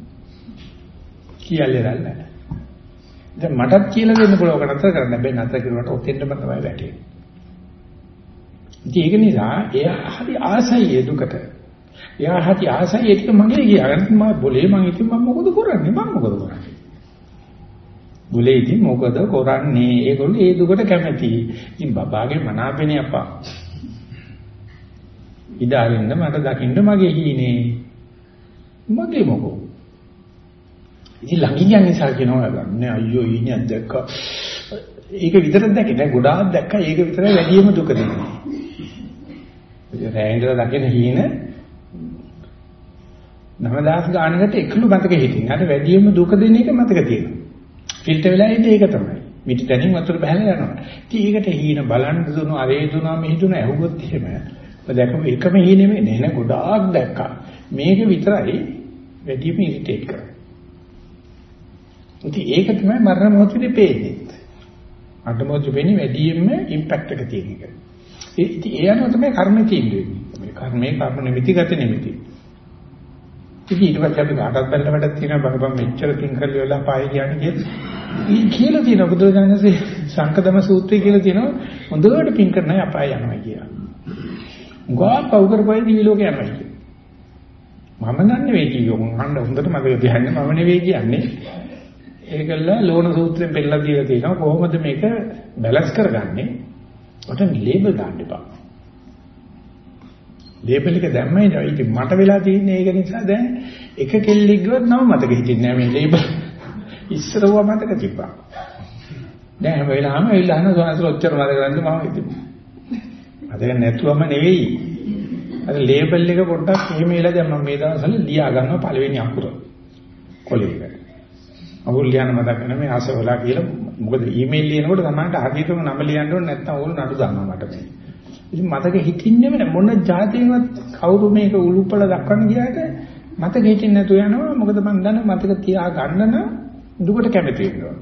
කියලා දැල්ලා දැන් මටත් කියලා දෙන්න පුළුවන් නතර කරන්න බෑ නතර කරුවට ඔතෙන්ටම තමයි වැටෙන්නේ ඉතින් ඒක නිසා එයා හරි ආසයි ඒ දුකට එයා හරි ආසයි ඒක මගේ ගියාගෙන මම બોලේ මම ඉතින් මම මොකද කරන්නේ මම මොකද කරන්නේ બોලේ ඉතින් මොකද කරන්නේ ඒගොල්ලෝ ඒ දුකට කැමති ඉතින් බබාගේ මනාපෙනේ අප්පා ඉදාරින්න මට දකින්න මගේ හීනේ මගේ මොකෝ ඉතින් ළඟින් යන නිසා කියනවා නෑ අයියෝ ඊනේ දැක්ක ඒක විතරක් දැකේ නෑ ගොඩාක් දැක්කා ඒක විතරයි වැඩිම දුක දෙන්නේ රෑන්දලා දකින්න හීන නවදාස් ගානකට එකලු මතක හිටින්න. අර වැඩිම දුක දෙන එක මතක තියෙනවා. ෆිල්ටර් වෙලා ඉන්නේ ඒක තමයි. මිටි තනින් වතුර බහලා යනවා. ඉතින් ඒකට හීන බලන්න දුනු අරේ දුනා මෙහි දුනා ඇහුවොත් එහෙම. ඔය දැකපු එකම හීනෙ නෙමෙයි නේ ගොඩාක් දැක්කා. මේක විතරයි වැඩිම ඉරිටේට් කරන්නේ. ඉතින් ඒක තමයි මරණ මොහොතේ පේන්නේ. මරණ මොහොතේ වෙන්නේ වැඩිම ඉම්පැක්ට් එක තියෙන එක. ඉතින් ඒ අනුව තමයි කර්මය තියෙන්නේ. මේ කර්මයේ කර්ම නිමිතිගත නිමිති. ඉතින් ඊට පස්සේ අපි කාටවත් බැලලා වැඩක් තියෙනවා බලපන් මෙච්චර තින් කරලා වෙලා පායි කියන්නේ ඊ කියලා තියෙන බුදුරජාණන්සේ සංකදම සූත්‍රය කියලා තියෙනවා හොඳට පින් කරන අය අපාය යනවා කියලා. ගා පව් කරපයි දී ලෝකේ යනවා කියලා. මම නන්නේ කියෝ මම හොඳට මතක තියාගන්න මම නෙවෙයි කියන්නේ. ඒකල ලෝණ සූත්‍රයෙන් පෙන්නලා දීලා තියෙනවා කොහොමද මේක බැලන්ස් කරගන්නේ? ඔතන ලේබල් දාන්න එපා. ලේබල් එක දැම්මයි ඉතින් මට වෙලා තියෙන්නේ ඒක නිසා දැන් එක කෙල්ලෙක් ගියොත් නම මතක හිටින්නේ නැහැ මේ ලේබල්. ඉස්සරව මතක තිබ්බා. දැන් හැම වෙලාවෙම ඇවිල්ලා අහන සෝනසල ඔච්චර මතක ගන්නද මම ඉතින්. අද නැතුවම නෙවෙයි. අර ලේබල් එක පොඩ්ඩක් එහෙම එලා දැන් මම මේ දවස්වල ලියා ගන්නවා පළවෙනි අකුර. කොලේ එක. අකුරු ලියන්න මතක නැහැ මේ ආසවලා කියලා. මොකද ඊමේල් ලියනකොට තමයි හරියටම නම ලියන්න ඕනේ නැත්නම් ඕගොල්ලෝ නඩු දානවා මට මේ. ඉතින් මතක හිටින්නේම නැහැ මොන જાතියවත් කවුරු මේක උලුප්පල දක්වන්න ගියාට මතක හිටින්නේ නැතුව යනවා. මොකද මම දන්නවා මතක තියා ගන්න නම් දුකට කැමති වෙනවා.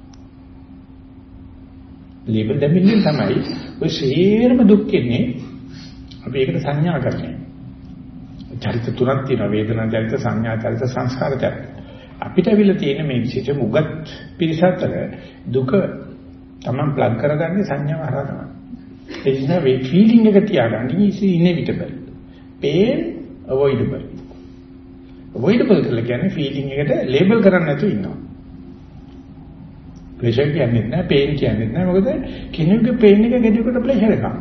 ලේබල් දෙමින් තමයි ඔය සේරම දුක් කියන්නේ අපි ඒකට සංඥා කරන්නේ. චරිත තුනක් තියෙනවා වේදනා චරිත සංඥා චරිත සංස්කාර චරිත. අපිට අවිල තියෙන මේ විශේෂ මුගත් පිරිසතර දුක තමන් ප්ලග් කරගන්නේ සංඥාව හරහා තමයි. ඒ නිසා මේ ෆීලිං එක තියාගන්න is inevitable. pain avoidable. avoidable කියලා කියන්නේ ෆීලිං එකට ලේබල් කරන්න නැතුව ඉන්නවා. ප්‍රෙෂර් කියන්නේ නැහැ, පේන් කියන්නේ නැහැ. මොකද කෙනෙකුගේ පේන් එක ගෙඩියකට ප්‍රෙෂර් එකක්.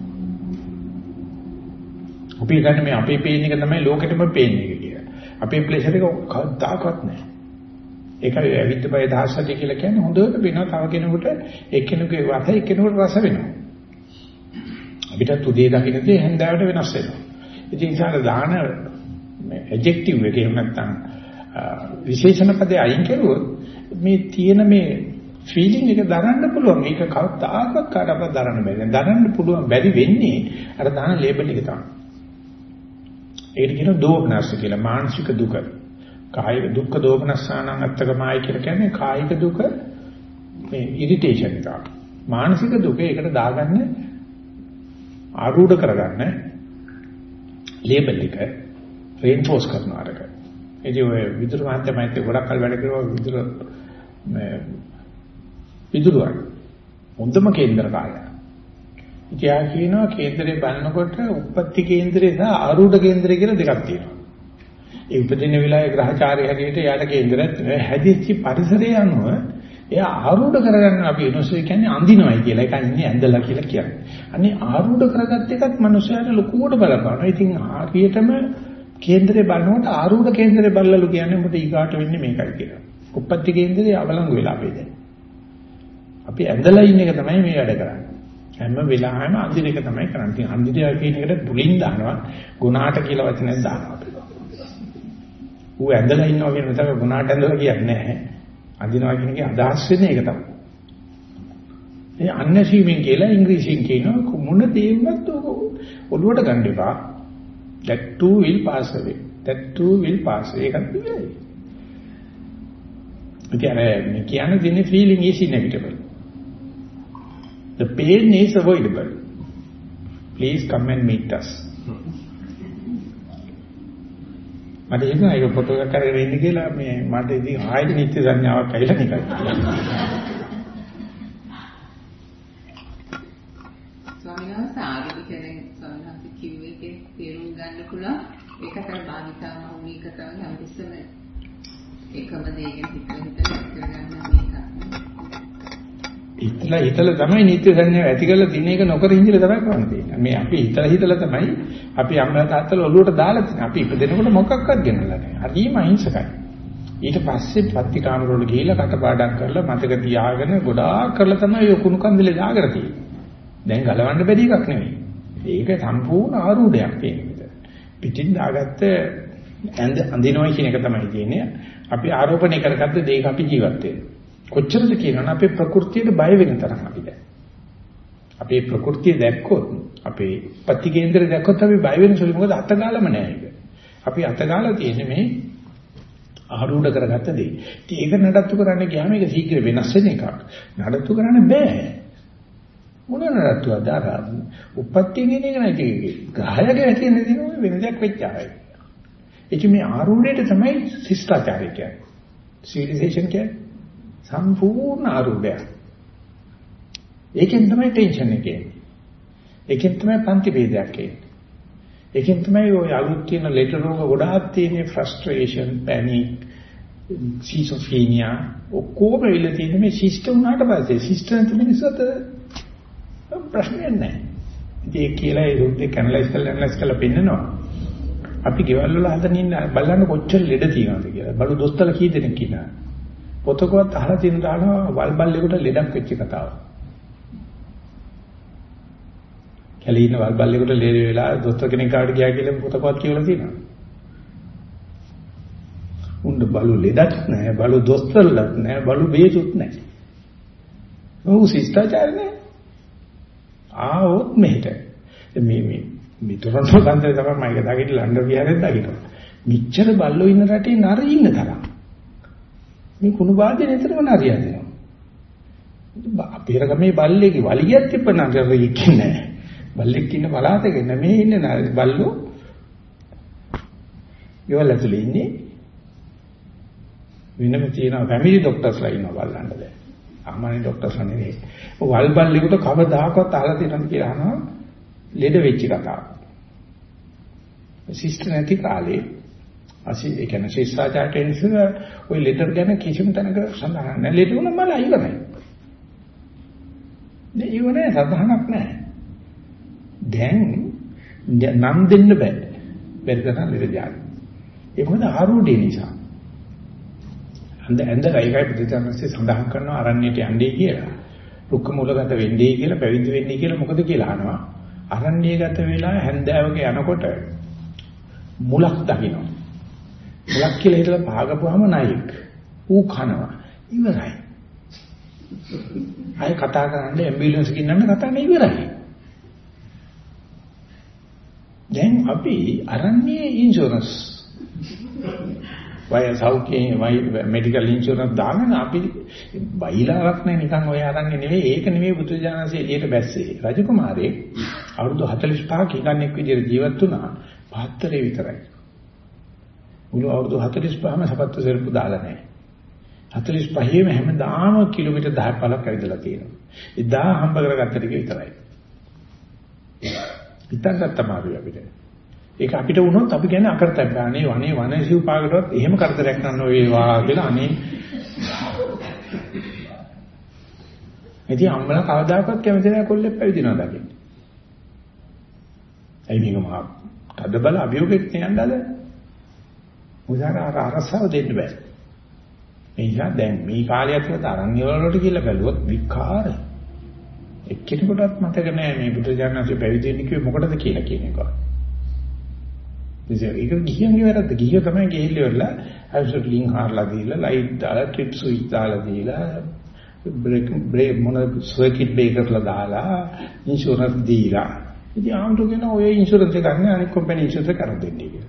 අපි ගන්න මේ අපේ පේන් එක තමයි ලෝකෙටම පේන් එක කියලා. අපේ ප්‍රෙෂර් එක කවදාකවත් නැහැ. ඒකයි ඇවිත් බය දහසට කියලා කියන්නේ හොඳට වෙනවා තව කෙනෙකුට එක්කෙනෙකුගේ රස එක්කෙනෙකුට රස වෙනවා. අපිට උදේ දකින්නේ හැන්දාවට වෙනස් වෙනවා. ඉතින් ඒසාර දාන ඇඩ්ජෙක්ටිව් එක එහෙම නැත්නම් විශේෂණ පදේ අයින් කරුවොත් මේ තියෙන මේ ෆීලිං එක දරන්න පුළුවන්. ඒක කවදාකවත් කාටවත් දරන්න බැහැ. දරන්න පුළුවන් බැරි වෙන්නේ අර දාන ලේබල් එක තමයි. ඒකට කියනවා දෝමනස්ස කියලා මානසික දුක. කායික දුක්ඛ දෝමනස්සානං අත්තකමයි කියලා කියන්නේ කායික දුක මේ ඉරිටේෂන් එක. මානසික දුක ඒකට දාගන්න ආරූඪ කරගන්න ලේබල් එක රේන්ෆෝස් කරනවා අරක. ඒ ඔය විදුර මාත්‍යමයිත් ගොඩක් කල් වැඩ කරනවා විදුර මේ විදුරුවක්. හොඳම කේන්දර කාර්යය. ඉතියා කියනවා කේන්දරේ බලනකොට උප්පත්ති කේන්දරේ සහ ආරූඪ කේන්දරය කියලා දෙකක් තියෙනවා. ඒ උපදින වෙලාවේ ග්‍රහචාරය හැටියට යාට කේන්දරයක් හැදිච්ච පරිසරය අනුව එයා ආරූඪ කරගන්න අපි ඉනොසේ කියන්නේ අඳිනවයි කියලා. ඒක ඉන්නේ ඇඳලා කියලා කියන්නේ. අනේ ආරූඪ කරගත්ත එකත් මිනිස්සුන්ට ලොකුවට බලපානවා. ඉතින් හරියටම කේන්දරේ බලනකොට ආරූඪ කේන්දරේ බලලු කියන්නේ මොකද ඊගාට වෙන්නේ මේකයි කියලා. උප්පත්ති කේන්දරේ අවලංගු වෙලා අපි දැන්. අපි ඇඳලා ඉන්න එක තමයි මේ වැඩ කරන්නේ. හැම වෙලාවෙම අඳින එක තමයි කරන්නේ. ඉතින් අඳිනවා කියන එකට පුලින් දානවා, ගුණාට කියලා වචනයක් දානවා අපි. ඌ ඇඳලා ඉන්නවා කියන එක තමයි ගුණාට ඇඳලා කියන්නේ නැහැ. අඳිනවා කියන එකේ අදහස් වෙන්නේ ඒක තමයි. මේ අන්නසීමෙන් කියලා ඉංග්‍රීසියෙන් කියනවා මොන දේවත් ඔළුවට ගන්න එපා. That too will pass away. That too will pass away. ඒකත් ඉවරයි. ඉතින් මේ කියන්නේ දිනේ feeling is inevitable. The pain is avoidable. Please come and meet us. මට හිතුණා ඒක ෆොටෝ එකක් කරගෙන ඉන්න කියලා මේ මට ඉතින් ආයෙත් නිත්‍ය සංඥාවක් ඇවිල්ලා නිකන්. ස්වාමීන් වහන්සේ ආගමිකයන් ස්වාමීන් වහන්සේ කිව්වේ ඒකේ තේරුම් ගන්න පුළුවන් ඒකට භාවිතා මෞලිකතාව හැමතිස්සෙම එකම දේ ගැන හිතලා හිතලා කරගන්න මේක. හිතලා හිතලා තමයි නිත්‍ය සංඥාව ඇති කරලා දින එක නොකර ඉඳලා තමයි කරන්න තියෙන්නේ. මේ අපි හිතලා හිතලා තමයි අපි අම්මලා තාත්තලා ඔළුවට දාලා තියෙන්නේ. අපි ඉපදෙනකොට මොකක්වත් ගෙනල්ලා නැහැ. හරිම අහිංසකයි. ඊට පස්සේ පත්තිකාමර වල ගිහිල්ලා කටපාඩම් කරලා මතක තියාගෙන ගොඩාක් කරලා තමයි ඔය කුණු කන්දලේ දාගෙන තියෙන්නේ. දැන් ගලවන්න බැරි එකක් නෙවෙයි. ඒක සම්පූර්ණ ආරූඪයක් තියෙන විතර. පිටින් දාගත්ත ඇඳ අඳිනවා කියන එක තමයි තියෙන්නේ. අපි ආරෝපණය කරගත්ත දෙයක අපි ජීවත් වෙනවා. කොච්චරද කියනවනම් අපේ ප්‍රകൃතියට බය වෙන තරම් අපි දැන්. අපේ ප්‍රകൃතිය දැක්කොත් අපේ පත්‍ති කේන්දරය දැක්කොත් අපි බය වෙන සුළු මොකද අතගාලම නෑ ඒක. අපි අතගාලා තියෙන්නේ මේ ආරූඪ කරගත්ත දේ. ඉතින් ඒක නඩත්තු කරන්න ගියාම ඒක ශීඝ්‍ර වෙනස් වෙන එකක්. නඩත්තු කරන්න බෑ. මොන නඩත්තුවද අර උපත්ති කියන එක නැති ග්‍රහයගේ ඇති නැතිනොත් වෙන දෙයක් වෙච්චායි. ඒක මේ ආරූඪයට තමයි ශිෂ්ටාචාරය කියන්නේ. සිවිලයිසේෂන් කියන්නේ. සම්පූර්ණ ආරූඪයක්. ඒකෙන් තමයි ටෙන්ෂන් එක එන්නේ. ඒකෙන් තමයි පන්ති ભેදයක් එන්නේ. ඒකෙන් තමයි ඔය අලුත් තියෙන ලෙටර් රෝග ගොඩාක් තියෙන frustration, panic, schizophrenia ඔක්කොම වෙලා තියෙන මේ සිස්ටම් උනාට පස්සේ සිස්ටම් තුනේසත් ප්‍රශ්නයක් නැහැ. ඉතින් ඒ කියලා ඒ රුද්දේ කැනලයිස් කරලා ඇනලයිස් කරලා පෙන්නනවා. අපි ගෙවල් වල හදන ඉන්න බලන්න කොච්චර ලෙඩ තියෙනවද කියලා. බලු දොස්තරලා කී දෙනෙක් ඉන්නවා. පොතකවත් අහලා තියෙන දානවා වල්බල්ලෙකුට ලෙඩක් වෙච්ච කතාව. කැලේ ඉන්න වල්බල්ලෙකුට ලෙඩ වෙලා දොස්තර කෙනෙක් කාට ගියා කියලා පොතකවත් කියවලා තියෙනවා. උණ්ඩ බලු ලෙඩක් නැහැ, බලු දොස්තරලත් නැහැ, බලු බේතුත් නැහැ. ඔව් ශිෂ්ටාචාර නැහැ. ආවොත් මෙහෙට. මේ මේ මේ තොරණු ගන්දේ තමයි මම ඒක දකින්න ලන්ඩන් විහාරෙත් දකින්න. මිච්ඡර බල්ලෝ ඉන්න රටේ නරි ඉන්න තරම්. මේ කුණු වාදේ නිතරම නරියා දෙනවා. අපේ රගමේ බල්ලේගේ වලිගයක් තිබ්බ නරි ඉන්නේ නැහැ. බල්ලෙක් ඉන්න පළාතක නෙමේ ඉන්නේ නරි බල්ලෝ. ගෙවල් ඇතුලේ ඉන්නේ. වෙනම තියෙනවා ෆැමිලි ડોක්ටර්ස්ලා ඉන්නවා බලන්න දැන්. සාමාන්‍ය ડોක්ටර්ස්ලා නෙවෙයි. වල් බල්ලෙකුට කවදාකවත් අහලා තියෙනවද කියලා අහනවා ලෙඩ වෙච්ච කතාව. සිස්ටර් නැති කාලේ අසි ඒ කියන්නේ ශිෂ්ටාචාරයෙන් ඉස්සර ওই ලෙටර් ගැන කිසිම තැනක සඳහන් නැහැ. ලෙඩ වුණා මල ඉවරයි. නේ ඉවරයි සඳහනක් නැහැ. දැන් නම් දෙන්න බෑ. බැරිදන ලෙඩ ජාති. ඒ මොකද ආරූඪය නිසා. අන්ද ඇඳ රයිකයි බුදුචානන්සේ සඳහන් කරනවා අරණ්‍යයට යන්නේ කියලා. රුක්ක මූලගත වෙන්නේ කියලා පැවිදි වෙන්නේ කියලා මොකද කියලා අහනවා. අරණ්‍යගත වෙලා හැන්දෑවක යනකොට මුලක් දකින්නවා. මුලක් කියලා හිතලා පාගපුවාම නයික්. ඌ කනවා. ඉවරයි. අය කතා කරන්නේ ඇම්බියුලන්ස් එකකින් නම් කතා නෙවෙයි ඉවරයි. දැන් අපි අරණ්‍යයේ ඉන්ෂුරන්ස් වය සෞඛ්‍යයේ වය මෙඩිකල් ඉන්ෂුරන්ස් දාගෙන අපි බයිලාවක් නැහැ නිකන් ඔය අරන්නේ නෙවෙයි ඒක නෙවෙයි බුදුජානසී එළියට බැස්සේ රජකුමාරයෙක් අවුරුදු හතළිස් පහක ඉගන්නෙක් විදිහට ජීවත් වුණා පහතරේ විතරයි මුළු අවුරුදු හතළිස් පහම සපත්තු සෙරප්පු දාලා නැහැ හතළිස් පහේම හැමදාම කිලෝමීටර් දහ පහක් ඇවිදලා තියෙනවා එදා හම්බ කරගත්ත ටික විතරයි පිටංගත් තමයි අපිට ඒක අපිට වුණොත් අපි කියන්නේ අකරතැබ්බානේ වනේ වනේ සිව් පාකටවත් එහෙම කරදරයක් කරන්න වේවා කියලා අනේ ඉතින් අම්මලා කවදාකවත් කැමති නැහැ කොල්ලෙක් පැවිදිනවා දකින්න. ඇයි මේක මහා තදබල අභියෝගයක් තියන්නද? උදාහරණ අර අරසාව දෙන්න බෑ. මේ නිසා දැන් මේ කාලය ඇතුළත අරණ්‍ය වලට කියලා බැලුවොත් විකාර. එක්කෙනෙකුටවත් මතක නැහැ මේ බුදුජානනාංශය පැවිදි වෙන්න කිව්වේ මොකටද කියලා කියන එක. ඒක ගිහියන්ගේ වැරද්ද. ගිහියෝ තමයි ගිහිල්ලා ඇබ්සොලූට් ලින්ක් හාරලා දීලා ලයිට් දාලා ට්‍රිප් ස්විච් දාලා දීලා බ්‍රේක් බ්‍රේක් මොන සර්කිට් බ්‍රේකර්ලා දාලා ඉන්ෂුරන්ස් දීලා. ඉතින් ආම්තු කියන ඔය ඉන්ෂුරන්ස් එක ගන්න අනිත් කම්පැනි ඉන්ෂුරන්ස් එක කරන් දෙන්නේ කියලා.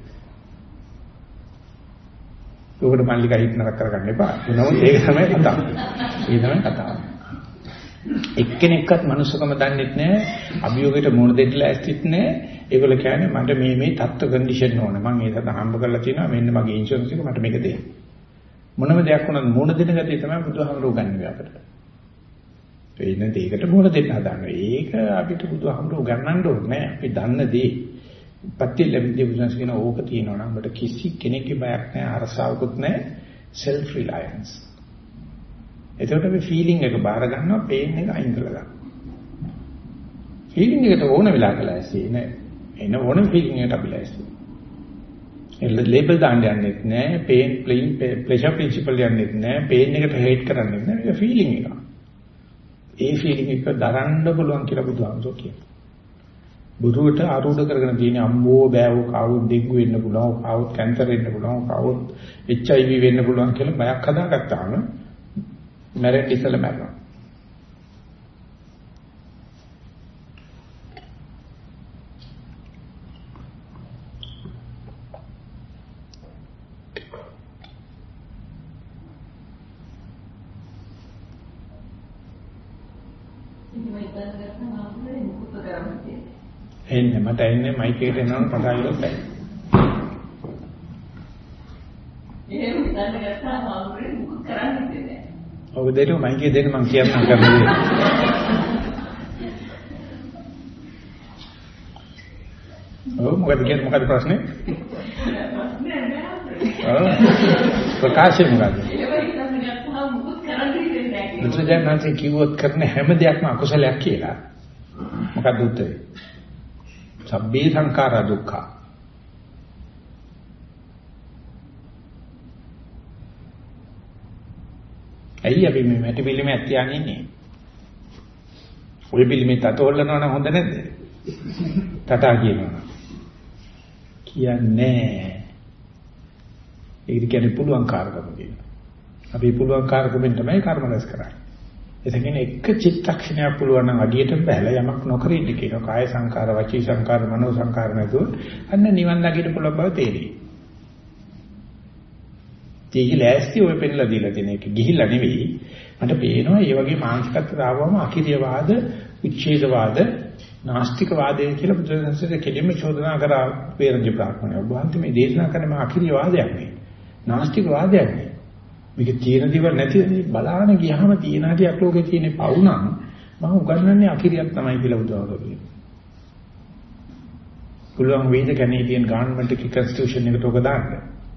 ඒකට මල්ලික හිට නරක කරගන්න එපා. එනවා ඒක තමයි කතාව. ඒ තමයි කතාව. එක්කෙනෙක්වත් මනුස්සකම දන්නෙත් නැහැ. අභියෝගයට මුහුණ දෙන්න ලෑස්තිත් නැහැ. ඒගොල්ලෝ කියන්නේ මට මේ මේ තත්ත්ව කන්ඩිෂන් ඕන. මම ඒක හම්බ කරලා තියෙනවා. මෙන්න මගේ ඉන්ෂුරන්ස් එක මට මේක දෙන්න. මොනම දෙයක් වුණත් මුහුණ දෙන ගතිය තමයි බුදුහාමුදුරුවෝ ගන්නේ අපිට. ඒ නැත්නම් ඒකට මුහුණ දෙන්න හදන්නේ. ඒක අපිට බුදුහාමුදුරුවෝ ගන්නන්න ඕනේ නැහැ. අපි දන්න දේ. පත්‍ය ලැබෙන්නේ බුදුන්ස් කියන ඕක තියෙනවා නම් අපිට කිසි කෙනෙක්ගේ බයක් නැහැ. අරසාවකුත් නැහැ. self reliance. එතකොට අපි ෆීලිං එක බාර ගන්නවා, පේන් එක අයින් කරලා ගන්නවා. ෆීලිං එකට ඕන වෙලා කළාසි නේ. එන ඕන ෆීලිං එකට අපි ලෑස්ති. ඒ ලේබල් දාන්න යන්නෙත් නෑ, පේන් ප්ලේන් ප්ලෙෂර් ප්‍රින්සිපල් යන්නෙත් නෑ, පේන් එකට හේට් කරන්නෙත් නෑ. ඒක ෆීලිං එක. ඒ ෆීලිං එක දරන්න පුළුවන් කියලා බුදුහාමුදුරුවෝ කියනවා. බුදුවට ආරූඪ කරගෙන තියෙන අම්බෝ බෑවෝ කවුරුත් ඩෙන්ගු වෙන්න පුළුවන්, කවුරුත් කැන්සර් වෙන්න පුළුවන්, කවුරුත් එච් අයි වී වෙන්න පුළුවන් කියලා බයක් හදාගත්තාම මැරෙන්න ඉස්සෙල්ලා මැරෙනවා. එන්නේ මට එන්නේ මයික් එකට එනවනම් කතා කරලා බෑ. එහෙම හිතන්න ගත්තාම ආවුරේ මුකුත් කරන්නේ නැහැ. ඔබ දෙන්න මයිකේ දෙන්න මං කියන්නම් කරන්නේ. ඔව් මොකද කියන්නේ මොකද ප්‍රශ්නේ? ඔව් ප්‍රකාශය මොකද? බුදුජානනාංශ කිව්වොත් කරන හැම දෙයක්ම අකුසලයක් කියලා. මොකද උත්තරේ? සබ්බේ සංඛාරා දුක්ඛ. ඇයි අපි මේ මැටි පිළිමයක් තියාගෙන ඉන්නේ? ඔය පිළිමේ තතෝල්ලනවා නම් හොඳ නැද්ද? තටා කියනවා. කියන්නේ ඒක කියන්නේ පුළුවන් කාර්කම කියනවා. අපි පුළුවන් කාර්කමෙන් තමයි කර්ම රැස් කරන්නේ. ඒ කියන්නේ එක චිත්තක්ෂණයක් පුළුවන් නම් අඩියට බැලලා යමක් නොකර ඉන්න කියනවා. කාය සංකාර, වචී සංකාර, මනෝ සංකාර නැතුව අන්න නිවන් දකින්න පුළුවන් බව තේරෙයි. ඒක ලෑස්ති ඔය පෙන්නලා දීලා තියෙන එක ගිහිල්ලා නෙවෙයි. මට පේනවා මේ වගේ මානසිකත්වයට ආවම අකිරියවාද, උච්ඡේදවාද, නාස්තිකවාදය කියලා බුදුරජාණන්සේ කෙලින්ම චෝදනා කරා වේරජ බ්‍රාහ්මණය. ඔබ වහන්සේ මේ දේශනා කරන මේ අකිරියවාදයක් නේ. නාස්තිකවාදයක් නේ. මේක තියෙන දේවල් නැති බලාන ගියාම තියෙන හැටික් ලෝකේ තියෙන පවුනම් මම උගන්වන්නේ අකිරියක් තමයි කියලා බුදුහාමුදුරුවෝ කියනවා. පුළුවන් වේද කැනේඩියන් ගවර්න්මන්ට් එකේ කොන්ස්ටිටියුෂන් එකට ඔක දාන්න.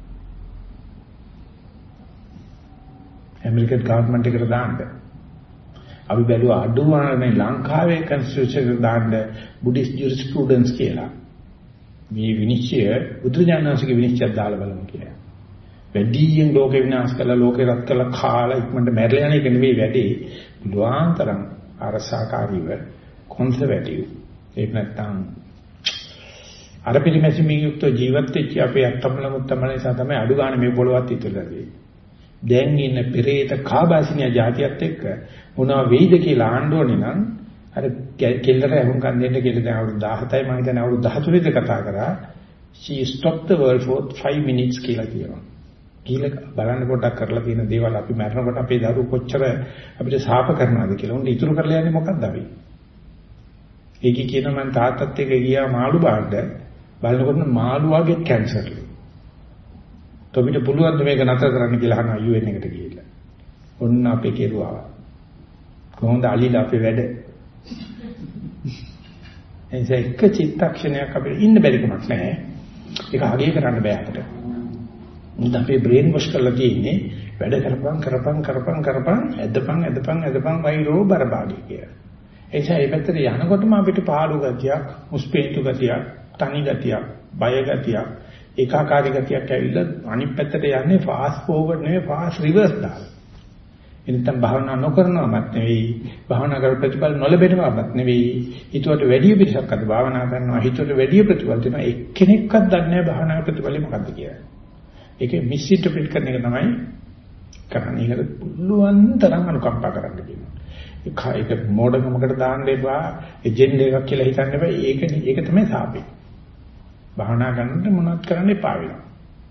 ඇමරිකන් ගවර්න්මන්ට් එකට දාන්න. අපි බැලුවා අඩුවානේ ලංකාවේ කොන්ස්ටිටියුෂන් එකට දාන්න බුද්දිස්ට් ජුරිස්ප්‍රුඩන්ස් කියලා. මේ විනිශ්චය බුදුජානනාංශගේ විනිශ්චයක් දාලා බලමු කියලා. වැඩියෙන් ලෝක විනාශ කළා ලෝකේ රත් කළා කාලා ඉක්මනට මැරලා යන එක නෙවෙයි වැඩේ. බුදුආන්තරම් අරසාකාරීව කොන්සර්වටිව් ඒක නැත්තම් අර පිළිමැසිමින් යුක්ත ජීවත් වෙච්ච අපේ අත්තමල මුත්තමල නිසා තමයි අඩු ගන්න මේ පොළවත් ඉතුරුලා තියෙන්නේ. දැන් ඉන්න පෙරේත කාබාසිනියා જાතියත් එක්ක මොනවා වෙයිද කියලා ආන්න ඕනේ නම් අර කෙල්ලට වුන්කන් දෙන්න කියලා දැන් අවුරුදු දහසයි මම හිතන්නේ අවුරුදු දහතුනේද කතා කරා she stopped the world for five minutes කියලා කියනවා. කියලා බලන්න පොඩ්ඩක් කරලා තියෙන දේවල් අපි මරනකොට අපේ දරුවෝ කොච්චර අපිට සාප කරනවද කියලා. උන්ට ඉතුරු කරලා යන්නේ මොකක්ද අපි? ඒකේ කියනවා මම තාත්තත් එක්ක ගියා මාළු බාන්න බලනකොට මාළු වගේ කැන්සර්ලු. තොපිට පුළුවන් ද මේක නතර කරන්න කියලා අහනවා යු එන් එකට ගිහිල්ලා. ඔන්න අපේ කෙරුවා. කොහොමද අලිලා අපේ වැඩ? එනිසා එක චිත්තක්ෂණයක් අපිට ඉන්න බැරි කමක් නැහැ. ඒක අගය කරන්න බෑ අපිට. මුද අපේ බ්‍රේන් වොෂ් කරලා තියෙන්නේ වැඩ කරපන් කරපන් කරපන් කරපන් ඇදපන් ඇදපන් ඇදපන් වෛරෝ බරපාඩි කියලා. ඒ නිසා මේ පැත්තට යනකොටම අපිට පාළු ගතියක්, මුස්පේන්තු ගතියක්, තනි ගතියක්, බය ගතියක්, ඒකාකාරී ගතියක් ඇවිල්ලා අනිත් පැත්තට යන්නේ ෆාස්ට් ෆෝවර්ඩ් නෙවෙයි ෆාස්ට් රිවර්ස් දාලා. එනිසා භාවනා නොකරනවමත් නෙවෙයි, භාවනා කර ප්‍රතිඵල නොලැබෙනවමත් නෙවෙයි. හිතුවට වැඩි පිටසක් අද භාවනා කරනවා හිතුවට වැඩි ප්‍රතිඵල දෙනවා එක්කෙනෙක්වත් දන්නේ නැහැ භාවනා ප්‍රතිඵලෙ මොකක්ද කියලා. ඒකේ මිස්ඉන්ටර්ප්‍රිට් කරන එක තමයි කරන්නේ. ඒකට පුළුවන් තරම් අනුකම්පා කරන්න කියනවා. ඒක මොඩකමකට දාන්න එපා, එජෙන්ඩා එකක් කියලා හිතන්න එපා. ඒක ඒක තමයි සාපේ. භාවනා කරනකොට මොනවත් කරන්න එපා වෙනවා.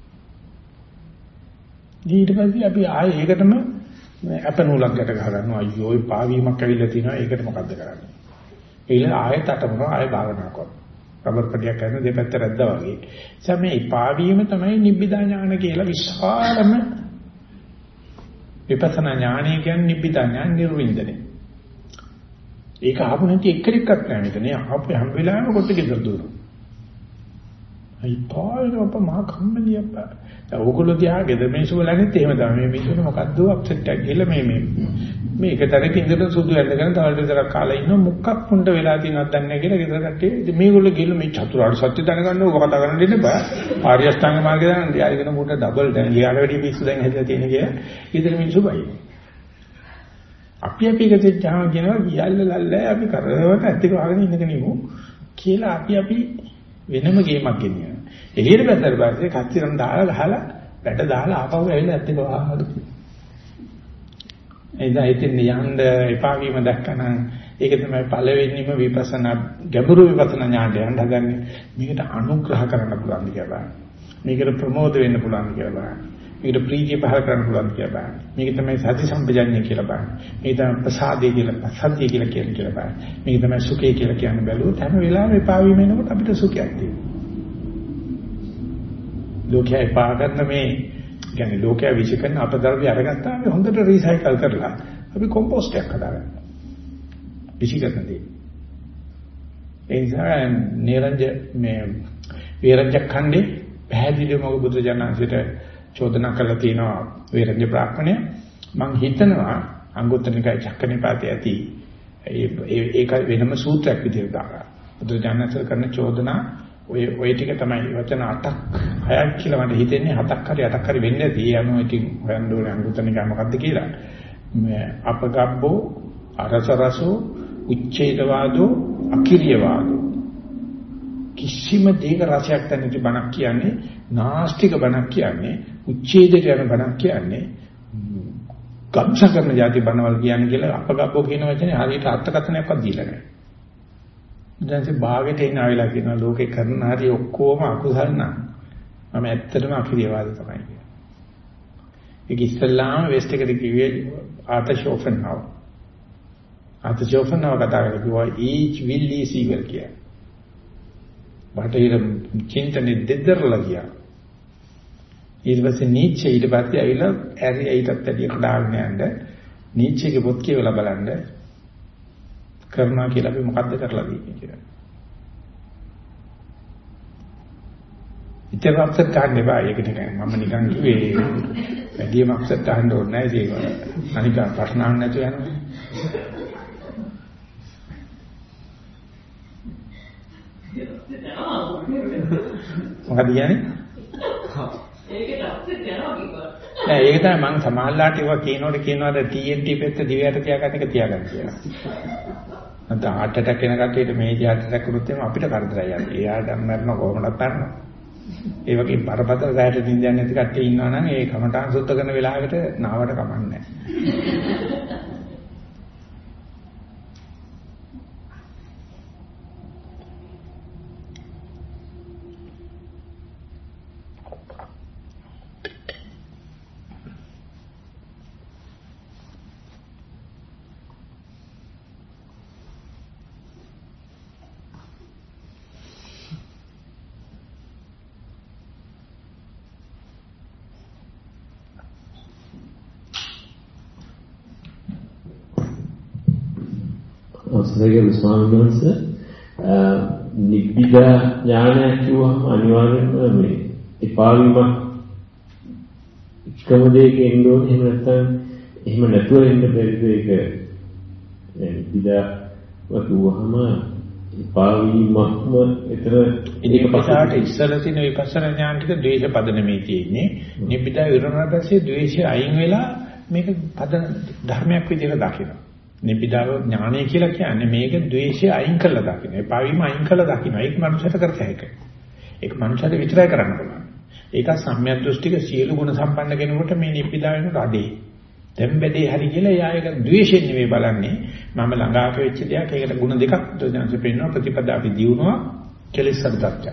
ඊට පස්සේ අපි ආයේ ඒකටම අපනූලක් ගැට ගහ ගන්නවා. අයියෝ ඒ පාවීමක් ඇවිල්ලා තිනවා. ඒකට මොකද්ද කරන්නේ? ඒල ආයෙත් අටමනවා ආයෙ භාවනා කරනවා. රබර් පටියක් කරන දෙපැත්ත රැද්දා වගේ. ඒ මේ පාවීම තමයි නිබ්බිදා ඥාන කියලා විශාලම විපස්සනා ඥානය කියන්නේ නිබ්බිදා ඥාන නිර්වින්දනය. ඒක ආපු නැති එක්කෙනෙක්වත් නැහැ මෙතන. ආපු හැම වෙලාවෙම කොට ගෙදර දුවනවා. අයි පාවේම අප මහා කම්මැලි අප්පා. දැන් ඕගොල්ලෝ දිහා ගෙදර මිනිස්සු බලන්නේත් එහෙම තමයි. මේ මිනිස්සුන්ට මොකද්ද අප්සෙට් එකක් ගිහලා මේ මේ මේ එක තැනක ඉඳලා සුදු ඇඳගෙන තවල් දෙකක් කාලා ඉන්න මොකක් පුණ්ඩ වෙලා තියෙනවද දන්නේ නැහැ කියලා ගෙදර කට්ටිය ඉතින් මේගොල්ලෝ ගිහලා මේ චතුරාර්ය සත්‍ය දැනගන්න ඕක කතා කරන්න දෙන්න බෑ. ආර්ය අෂ්ටාංග මාර්ගය දැනගන්න. යාරිගෙන මුට ඩබල් දැන් ගියාට වැඩි පිස්සු දැන් හැදලා තියෙන කියලා ඊතර මිනිස්සු බයි. අපි අපි එකෙන් ජාම කියනවා ගියල්ල ලල්ලයි අපි කරවත ඇත්තක වහගෙන ඉන්නක නෙමු කියලා අපි අපි වෙනම ගේමක් ගෙනියනවා. එළියට බැලුවා පස්සේ කච්චිරම් දාලා ගහලා පැට දාලා ආපහු ඇවිල්ලා ඇත්තක වහහලු. එදා ඉතින් යන්න එපා වීම දැක්කනම් ඒක තමයි පළවෙනිම විපස්සනා ගැඹුරු විපස්සනා ඥාණය යන්න හදන්නේ. මේකට අනුග්‍රහ කරන්න පුළුවන් කියලා බලන්න. මේකට ප්‍රමෝද වෙන්න පුළුවන් කියලා බලන්න. මේකට ප්‍රීතිය පහල කරන්න පුළුවන් කියලා බලන්න. මේක තමයි සති සම්පජඤ්ඤය කියලා බලන්න. මේක තමයි ප්‍රසාදේ කියලා සතිය කියලා කියන්නේ කියලා බලන්න. මේක තමයි සුඛය කියලා කියන්නේ බැලුවොත් හැම වෙලාවෙම එපා වීම එනකොට අපිට සුඛයක් තියෙනවා. ලෝකයේ එපා කරන මේ කියන්නේ ලෝකයා විශ් කරන අපද්‍රව්‍ය අරගත්තාම හොඳට රීසයිකල් කරලා අපි කොම්පෝස්ට් එකක් හදාගන්නවා. විශ් කරන දේ. ඒ නිසා නිරංජ මේ වේරංජ ඛණ්ඩේ පැහැදිලිවම බුදුජානනාංශයට චෝදනා කළා තියෙනවා වේරංජ බ්‍රාහ්මණය. මම හිතනවා අංගුත්තර නිකාය චක්කනිපාතේ ඇති ඒක වෙනම සූත්‍රයක් විදිහට දාලා බුදුජානනාංශ කරන චෝදනා ඔය ඔය ටික තමයි වචන අටක් හයක් කියලා මට හිතෙන්නේ හතක් හරි අටක් හරි වෙන්නේ නැති. ඒ අනුව ඉතින් හොයන්න ඕනේ අංගුත්තර නිකාය මොකද්ද කියලා. මේ අපගබ්බෝ අරසරසෝ උච්ඡේදවාදෝ අකිරියවාදෝ කිසිම දෙයක රසයක් නැති බණක් කියන්නේ නාස්තික බණක් කියන්නේ උච්ඡේදයට යන බණක් කියන්නේ ගම්ස කරන જાති බණවල කියන්නේ කියලා අපගබ්බෝ කියන වචනේ හරියට අර්ථකථනයක්වත් දීලා නැහැ. දැන්සේ භාගයට එන ආවිලා කියනවා ලෝකේ කරන හරි ඔක්කොම අකුසල් නම් මම ඇත්තටම අකිරියවාදී තමයි කියන්නේ. ඒක ඉස්ලාම වෙස්ට් එකේ කිව්වේ ආතෂෝෆන්ව. ආතෂෝෆන්ව කතා කරලා each will is evil කියලා. බටහිර චින්තනෙ දෙදරලා ගියා. ඊට පස්සේ නීචේ ඊට පස්සේ ඇවිල්ලා ඇරි ඊටත් ඇටි කඩාගෙන යන්න නීචේගේ පොත් කියවලා බලන්න කරනවා කියලා අපි මොකද්ද කරලා දෙන්නේ කියලා. ඉතින් අපසෙට් ගන්න එපා. ඒක නිකන් මම නිකන් කිව්වේ වැඩිම අපසෙට් ගන්න ඕනේ නැහැ ඒක. අනික ප්‍රශ්න අහන්න නැතුව යනවා. මොකද කියන්නේ? ඒකට අප්සෙට් යනවා කිව්වා. නෑ ඒක තමයි මම සමාල්ලාට ඒවා කියනකොට කියනවාද T N T පෙත්ත දිවයට තියාගන්න එක තියාගන්න කියලා. නැත්නම් heart attack එන කට්ටියට මේ heart attack වුණොත් එimhe අපිට කරදරයි යන්නේ. එයාට මරන කොහොමදත් මරනවා. ඒ වගේ බරපතල රැයට නිින්දයන් නැති කට්ටිය ඉන්නවා නම් ඒ කමඨාන් සුද්ධ කරන වෙලාවට නාවට කමන්නේ නැහැ. අවසරයි ස්වාමීන් වහන්සේ නිබ්බිදා ඥානය කියවම අනිවාර්යයෙන්ම මේ එපා වීම එකම දෙයක එන්න ඕනේ. එහෙම නැත්නම් එහෙම නැතුව ඉන්න බැරිද ඒක නිබ්බිදා වතුවහම එපා වීමක්ම එතන ඒක පස්සට ඉස්සර තියෙන විපස්සනා ඥාන ටික ද්වේෂ පද නෙමෙයි තියෙන්නේ. නිබ්බිදා විරණට පස්සේ ද්වේෂය අයින් වෙලා මේක පද ධර්මයක් විදිහට දකිනවා. නිබ්බිදාව ඥානය කියලා කියන්නේ මේක ද්වේෂය අයින් කළා දකින්න. ඒ පාවීම අයින් කළා දකින්න. ඒක මනුෂ්‍යයට කරත හැකියි. ඒක මනුෂ්‍යයට විතරයි කරන්න පුළුවන්. ඒක සම්‍යක් දෘෂ්ටික සියලු ගුණ සම්පන්න කෙනෙකුට මේ නිබ්බිදාව වෙන රඩේ. දැන් බැදී හරි කියලා එයා ඒක ද්වේෂයෙන් නෙවෙයි බලන්නේ. මම ළඟාක වෙච්ච දෙයක්. ඒකට ගුණ දෙකක් දොස්නන්ස පෙන්නනවා ප්‍රතිපදාවේ දියුණුව කෙලෙස් අර්ථත්‍ය.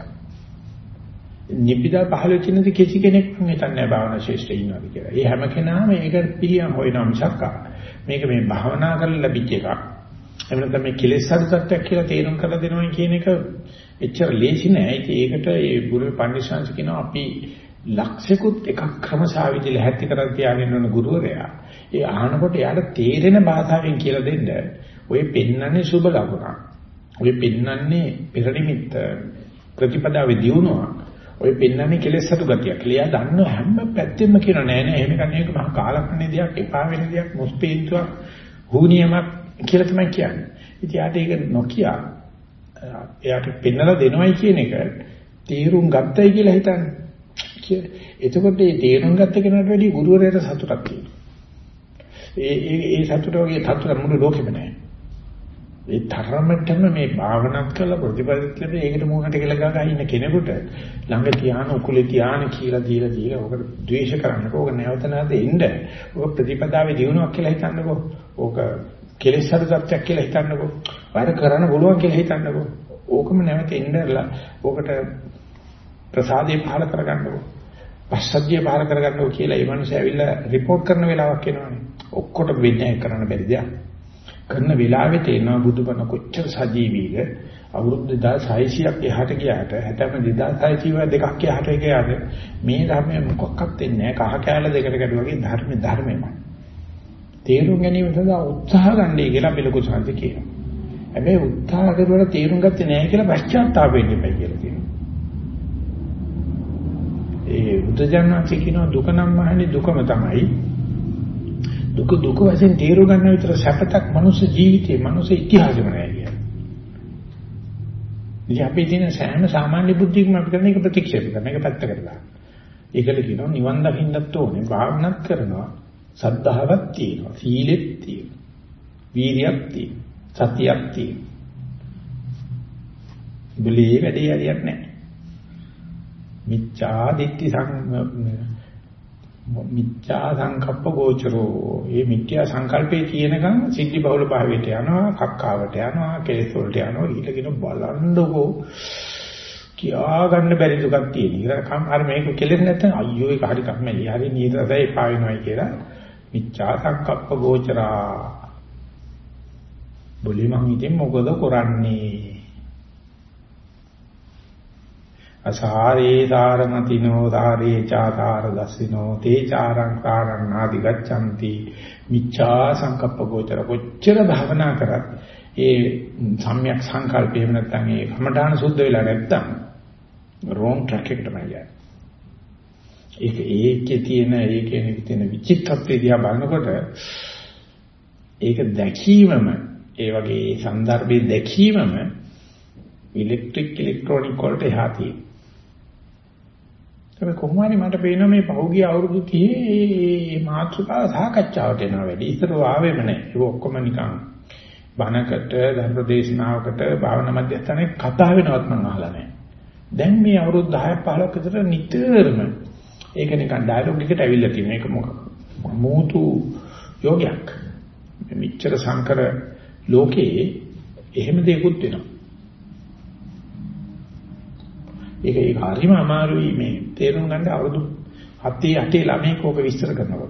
නිබ්බිදා පහළ වෙච්ච නැති කිසි කෙනෙක් මම හිතන්නේ භාවනා ශේෂ්ඨ ඉන්නවා කියලා. ඒ හැම කෙනාම ඒක පිළියම් හොයනවා මිසක් මේක මේ භාවනා කරලා ලැබිච්ච එකක්. එහෙම නැත්නම් මේ කෙලෙස් හදතත්වයක් කියලා තේරුම් කරලා දෙනවා කියන එක එච්චර ලේසි නෑ. ඉතින් ඒකට ඒ ගුරු පඬිස්සංශ කියනවා අපි ලක්ෂිකුත් එකක් ක්‍රමසාවිදි ලැහැත්ති කරන් තියාගෙන යන ගුරුවරයා. ඒ අහනකොට යාට තේරෙන භාෂාවෙන් කියලා දෙන්න. ඔය පෙන්නන්නේ සුබ ලකුණක්. ඔය පෙන්නන්නේ පෙරනිමිත්ත ප්‍රතිපදාවේ දියුණුව. ඔය පෙන්නන්නේ කෙලෙස් හතු ගතියක්. එයා දන්න හැම පැත්තෙම කියන නෑ නෑ එහෙම කන්නේ ඒක මහා කාලකන්ණේ දෙයක් එපා වෙන දෙයක් මුස්පීන්තුවක් හුනියමක් කියලා තමයි කියන්නේ. ඉතින් යාට ඒක නොකිය එයාට පෙන්නලා දෙනවයි කියන එක තීරුම් ගත්තයි කියලා හිතන්නේ. එතකොට මේ තීරුම් ගත්ත කෙනාට වැඩි ගුරුවරයාට සතුටක් තියෙනවා. ඒ ඒ ඒ සතුට වගේ සතුට මුළු ලෝකෙම නෑ. ඒ තරමටම මේ භාවනාත් කරලා ප්‍රතිපදිත ලැබෙන ඒකට මොනකට කියලා ගා ඉන්න කෙනෙකුට ළඟ තියාන උකුලේ තියාන කියලා දීලා දීලා ඔකට ද්වේෂ කරන්නකෝ. ඔක නැවත නැවත එන්න. ඔක ප්‍රතිපදාවේ දිනුවක් කියලා හිතන්නකෝ. ඔක කෙලෙස් හද තත්ත්වයක් කියලා හිතන්නකෝ. වර කරන්න පුළුවන් කියලා හිතන්නකෝ. ඕකම නැවත එන්නලා ඔකට ප්‍රසාදේ පහල කරගන්නකෝ. පස්සද්ධිය පහල කරගන්නකෝ කියලා ඒ මිනිස්සු ඇවිල්ලා report කරන වෙලාවක් එනවනේ. ඔක්කොට වෙන්නේ කරන්න බැරි දෙයක්. කරන වෙලාවේ තේනවා බුදුබණ කොච්චර සජීවීද අවුරුදු දෙදාස් හයසීයක් එහාට ගියාට හැතැම්ම දෙදාස් හයසීය දෙකක් එහාට ගියාට මේ ධර්මය මොකක්වත් වෙන්නේ නැහැ කහ කැල දෙකට ගැටුවාගේ ධර්ම ධර්මයමයි තේරුම් ගැනීම සඳහා උත්සාහ ගන්නයි කියලා අපි ලොකු සංසි කියනවා හැබැයි උත්සාහ කරුවට තේරුම් ගත්තේ නැහැ කියලා පශ්චාත්තාප වෙන්න එපා කියලා කියනවා ඒ බුදුජානක කියනවා දුක නම් මහන්නේ දුකම තමයි දුක දුක වශයෙන් තේරුම් ගන්න විතර සැපතක් මනුස්ස ජීවිතේ මනුස්ස ඉතිහාසෙම නැහැ කියලා. ඉතින් අපි දින සෑම සාමාන්‍ය බුද්ධියක්ම අපි කරන එක ප්‍රතික්ෂේප කරන එක පැත්තකට දාන්න. ඒකල කියනවා නිවන් දකින්නත් ඕනේ භාවනාත් කරනවා සද්ධාවක් තියෙනවා සීලෙත් තියෙනවා වීර්යයක් තියෙනවා සතියක් තියෙනවා. බුලී වැඩේ හරියක් නැහැ. මිච්ඡා දිට්ඨි සං මිත්‍යා සංකප්ප ගෝචරෝ මේ මිත්‍යා සංකල්පේ තියෙනකන් සිද්ධි බහුල භාවයට යනවා කක්කාවට යනවා කෙලෙස් වලට යනවා ඊළඟින බලන්නකෝ කියා ගන්න බැරි දුකක් තියෙන. ඉතින් අර මේක කෙලෙස් නැත්නම් අයියෝ ඒක හරි කම්මැලි හරි නීරසයි එපා වෙනවයි කියලා මිත්‍යා සංකප්ප ගෝචරා બોલી මං ඉතින් මොකද කරන්නේ අසාරේ සාරමතිනෝ සාරේ චාතාර දස්සිනෝ තේ චාරං කාරං ආදි ගච්ඡanti මිච්ඡා සංකප්ප ගෝචර කොච්චර භවනා කරත් ඒ සම්‍යක් සංකල්පයෙන් නැත්නම් ඒ කමඨාන සුද්ධ වෙලා නැත්නම් wrong track එකට තමයි යන්නේ. ඒක ඒකේ තියෙන ඒකේ තියෙන විචිත්තත්වය දිහා බලනකොට ඒක දැකීමම ඒ වගේ සන්දර්භයේ දැකීමම ඉලෙක්ට්‍රික් ඉලෙක්ට්‍රොනික වලට එහා තියෙනවා. ඒක කොහොමද මට පේනවා මේ පහුගිය අවුරුදු තිහේ මේ මාතෘකාව සාකච්ඡාවට එනවා වැඩි. ඉතර ආවෙම නැහැ. ඒක ඔක්කොම නිකන් බණකට ධර්ම දේශනාවකට භාවනා මධ්‍යස්ථානයේ කතා වෙනවත් මම අහලා නැහැ. දැන් මේ අවුරුදු දහයක් පහළොක් විතර නිතරම ඒක නිකන් ඩයලොග් එකට ඇවිල්ලා තියෙන එක මොකක් මූතු යෝගයක්. මෙච්චර සංකර ලෝකේ එහෙම දෙයක්ත් වෙනවා. ඒක ඒක හරිම අමාරුයි මේ තේරුම් ගන්න අවුරුදු හතේ අටේ ළමයෙක් ඕක විස්තර කරනකොට.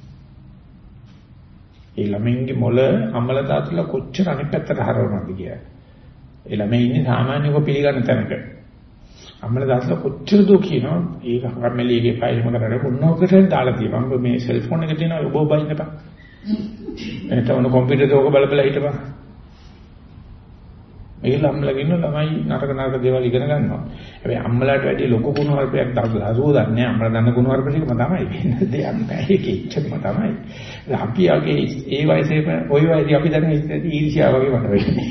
ඒ ළමයින්ගේ මොළ අම්මල තාත්තලා කොච්චර අනිත් පැත්තට හරවනවද කියලා. ඒ ළමයි ඉන්නේ සාමාන්‍යව පිළිගන්න තැනක. අම්මල තාත්තලා කොච්චර දෝ කියනවා ඒක කම්මැලිගේ ෆයිල්ම කරලා කොන්නෝකට දාලා තියෙනවා. මම මේ සෙල්ෆෝන් එක තියෙනවා ඔබ ඔබ ඉන්නපන්. එතන ඔන කම්පියුටර් එක බල බල හිටපන්. ඒ ළම්ලගෙන ළමයි නරක නරක දේවල් ඉගෙන ගන්නවා. හැබැයි අම්මලාට වැඩි ලොකු කුණුවarpයක් දවසලා හසුවදන්නේ අම්මලා දන්න කුණුවarpකම තමයි. වෙන දෙයක් නැහැ. ඒක ඉච්චකම තමයි. අපි ආගේ ඒ වයසේම ওই වයසේ අපි දැන ඊර්ෂ්‍යාව වගේ මට වෙන්නේ.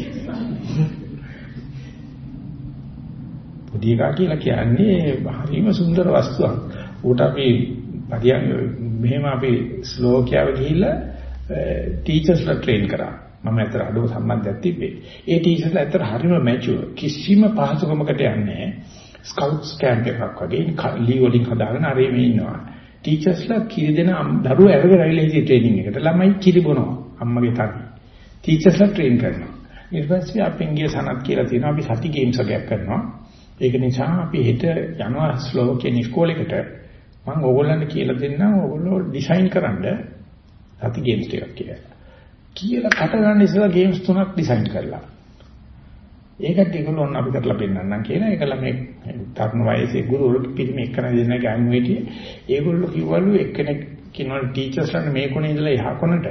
පොඩි එකා කියලා කියන්නේ හරිම සුන්දර වස්තුවක්. උට අපි පරියන් මෙහෙම අපි ශ්ලෝකයාව ගිහිල්ලා ටීචර්ස්ලා ට්‍රේන් කරා. මම ඇත්තට අඩුව සම්බන්ධයක් තිබ්බේ. ඒ ටීචර්ස්ලා ඇත්තට හරිම මැචුවර්. කිසිම පහසුකමකට යන්නේ නැහැ. ස්කවුට්ස් කැම්ප් එකක් වගේ ලී වලින් හදාගෙන අරේ මේ ඉන්නවා. ටීචර්ස්ලා කිරි දෙන දරුවෝ අරගෙන ඇවිල්ලා ඉති ට්‍රේනින් එකට. ළමයි කිරි බොනවා. අම්මගේ තරි. ටීචර්ස්ලා ට්‍රේන් කරනවා. ඊට පස්සේ අපෙන් ගිය සනත් කියලා තියෙනවා. අපි සති ගේම්ස් වගේක් කරනවා. ඒක නිසා අපි හෙට යනවා ස්ලෝකේනි ඉස්කෝලේකට. මම ඕගොල්ලන්ට කියලා දෙන්නම් ඕගොල්ලෝ ඩිසයින් කරන්න සති ගේම්ස් ටිකක් කියලා. කියලා කට ගන්න ඉස්සලා ගේම්ස් තුනක් ඩිසයින් කරලා. ඒකට ඒගොල්ලෝ ඔන්න අපි කරලා පෙන්නන්නම් කියලා. ඒකලා මේ තරුණ වයසේ ගුරුවරු පිළිම එක්කන දෙන්න ගෑනු වෙටි. ඒගොල්ලෝ කිව්වලු එක්කෙනෙක් කිනවල ටීචර්ස්ලාට මේ කොනේ ඉඳලා එහා කොනට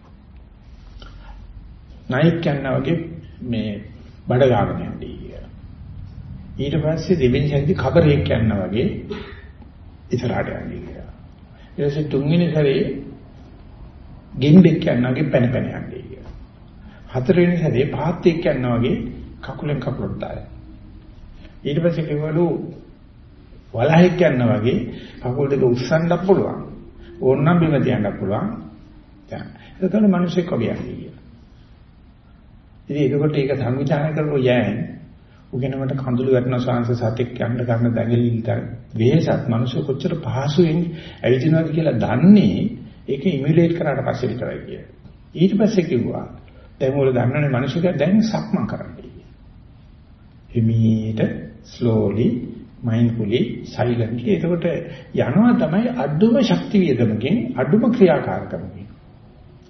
නයික් යනවා වගේ මේ බඩ ගාගෙන යන්නේ කියලා. ඊට පස්සේ දෙවෙනි සැරේ කබරේක් යනවා වගේ ඉස්සරහට යන්නේ කියලා. ඊට පස්සේ තුන්වෙනි සැරේ ගෙම්බෙක් යනවාගේ පැන පැන යන්නේ කියලා. හතරවෙනි සැරේ පාත්තෙක් යනවාගේ කකුලෙන් කකුලට දාලා. ඊට පස්සේ කිව්වලු වලහෙක් යනවාගේ කකුල් දෙක උස්සන්නත් පුළුවන්. ඕනනම් බිම තියන්නත් පුළුවන්. දැන් ඒකවල මිනිස්සෙක් වගේ යන්නේ කියලා. ඉතින් ඒකට ඒක සංවිධානය කරලා යෑන් උගෙනමට කඳුළු වැටෙන සංස සතෙක් යන්න ගන්න දැඟලිල්ල වෙහසත් මිනිස්සු කොච්චර පහසුවෙන් ඇවිදිනවද කියලා දන්නේ ඒක ඉමියුලේට් කරාට පස්සේ විතරයි කියන්නේ. ඊට පස්සේ කිව්වා දැන් ඔයාලා දන්නවනේ මිනිස්සුක දැන් සක්මන් කරන්නේ. හිමීට slowly mindfully silently එතකොට යනවා තමයි අඩුම ශක්ති වියදමකින් අඩුම ක්‍රියාකාරකමකින්.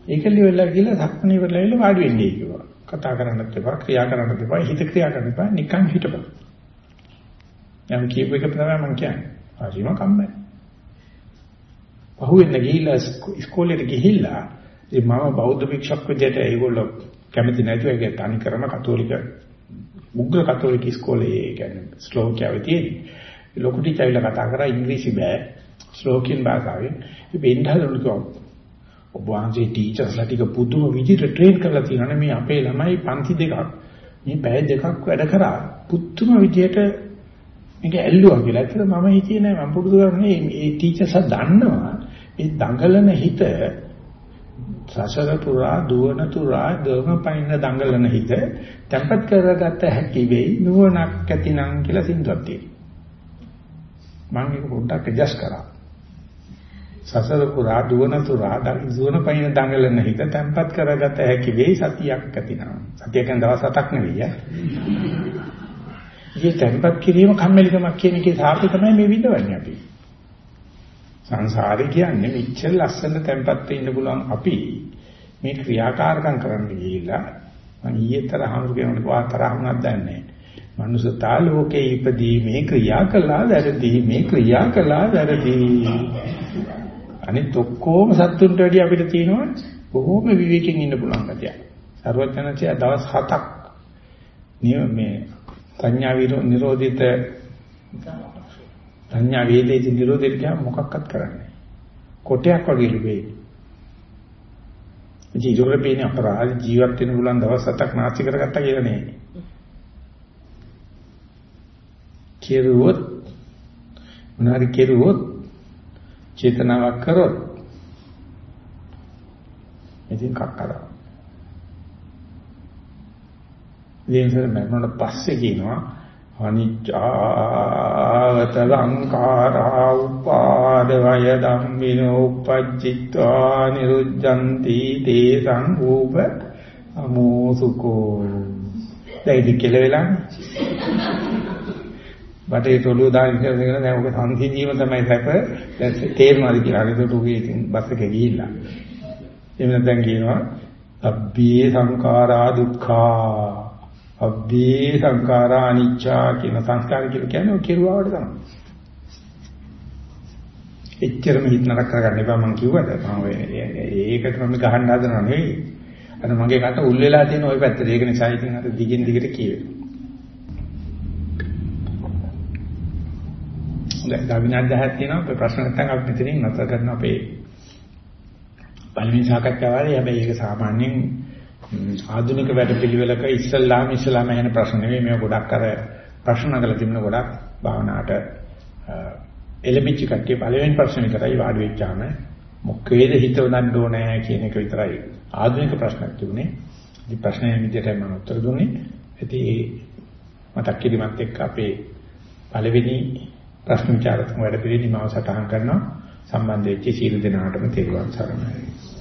ඒක livelලා කියලා ධක්මනේ ඉවරලා ඉල වාඩි වෙන්නේ කිව්වා. කතා කරන්නත් එපා, ක්‍රියා කරන්නත් එපා, හිත ක්‍රියා කරන්න එපා, නිකන් හිටපන්. යම් කීප එක තමයි මම කියන්නේ. හරිම කම්මැලි. පහුවෙන්න ගිහිල්ලා ඉස්කෝලේට ගිහිල්ලා ඉතින් මම බෞද්ධ භික්ෂුවක් විදිහට ඒගොල්ලෝ කැමති නැතුව ඒක තනි කරම කතෝලික මුග්ගල කතෝලික ඉස්කෝලේ කියන්නේ ස්ලෝකියාවේ තියෙන්නේ. ලොකු ටීචර්ලා කතා කරා ඉංග්‍රීසි බෑ. ස්ලෝකියන් භාෂාවෙන්. ඉතින් බෙන්ඩහලු කිව්වා ඔබ වහන්සේ ටීචර්ස්ලා ටික පුදුම විදිහට ට්‍රේන් කරලා තියෙනවානේ මේ අපේ ළමයි පන්ති දෙකක් මේ පැය දෙකක් වැඩ කරා පුදුම විදිහට මේක ඇල්ලුවා කියලා. ඇත්තට මම හිතියේ නෑ මම පුරුදු කරන්නේ මේ ටීචර්ස්ලා දන්නවා මේ දඟලන හිත සසර පුරා දුවන තුරා දම පයින්න දඟලන හිත tempat කරගත හැකි වෙයි නුවණක් ඇතිනම් කියලා සින්දුවක් තියෙනවා. මම ඒක පොඩ්ඩක් ඇඩ්ජස්ට් කරා. සසර පුරා දුවන තුරා දුවන පයින් දඟලන හිත tempat කරගත හැකි වෙයි සතියක් ඇතිනම්. සතිය කියන්නේ දවස් හතක් නෙවෙයි ඈ. මේ tempat කිරීම කම්මැලිකමක් කියන එකේ සාපේ තමයි මේ විඳවන්නේ අපි. සංසාරේ කියන්නේ මෙච්චර ලස්සන tempat වෙන්න පුළුවන් අපි මේ ක්‍රියාකාරකම් කරන්න ගිහිල්ලා මම ඊයේතර හමුරු කෙනෙකුට වාතරහ වුණාද දන්නේ නැහැ. මනුස්සතා ලෝකේ ඉපදී මේ ක්‍රියා කළා වැරදි මේ ක්‍රියා කළා වැරදි. අනිත් ඔක්කොම සත්තුන්ට වැඩි අපිට තියෙනවා බොහෝම විවේකයෙන් ඉන්න පුළුවන් ගැතිය. සර්වඥාන්සේ දවස් හතක් මේ සංඥා විරෝධිත සංඥා වේදේ නිරෝධයට ගියාම මොකක්වත් කරන්නේ. කොටයක් වගේ ලුබේ. ජීවිතේ පේන්නේ අපරාධ ජීවත් වෙන්න පුළුවන් දවස් හතක් නාස්ති කරගත්තා කියලා නේ. කෙරුවොත් මොනාරි කෙරුවොත් චේතනාවක් කරොත් ඉතින් කක්කරා. ඉතින් මරණයට පස්සේ කියනවා අනිච්චාවත ලංකාරා උපාදවය ධම්මිනෝ උපජ්ජිත්වා නිරුද්ධಂತಿ තේසං ූප අමෝසුකෝ. දැන් ඉතින් කෙලවෙලා බටේ තොලුව දාගෙන ඉඳගෙන දැන් ඔක සංසිඳීම තමයි සැප. දැන් තේරෙනවාද කියලා. හරිද උගේ ඉතින් බස් එකේ ගිහිල්ලා. එහෙම නැත්නම් කියනවා අබ්බේ සංඛාරා දුක්ඛා අබ්බේ සංඛාරා අනිච්චා කියන සංස්කාර කියලා කියන්නේ ඔය කෙරුවාවට තමයි. එච්චරම හිත නරක කරගන්න එපා මම කිව්වට. මම ඒකට මම ගහන්න හදනව නෙවෙයි. අර මගේ කට උල් වෙලා තියෙන ওই පැත්තට. ඒක නිසා ඉතින් අර දිගින් දිගට කියවෙනවා. දැන් විනාඩි දහයක් තියෙනවා. ප්‍රශ්න නැත්නම් අපි මෙතනින් නතර කරන අපේ පළවෙනි සාකච්ඡාවයි. හැබැයි ඒක සාමාන්‍යයෙන් ආධුනික වැඩපිළිවෙලක ඉස්සල්ලාම ඉස්සලාම එන ප්‍රශ්න නෙවෙයි. මේක ගොඩක් අර ප්‍රශ්න නගලා තිබුණ ගොඩක් භාවනාවට එළඹිච්ච කට්ටිය පළවෙනි ප්‍රශ්න විතරයි වාඩි වෙච්චාම මොකේද හිතවන්න ඕනේ කියන එක විතරයි ආධුනික ප්‍රශ්නක් තිබුණේ. ඉතින් ප්‍රශ්නයේ විදිහට මම උත්තර දුන්නේ. ඉතින් මතක් කිරීමත් එක්ක අපේ පළවෙනි ප්‍රශ්න විචාරතුංග වැඩ පිළිවෙලින් මම සටහන් කරනවා. සම්බන්ධ වෙච්ච සීල දෙනාටම තෙරුවන් සරණයි.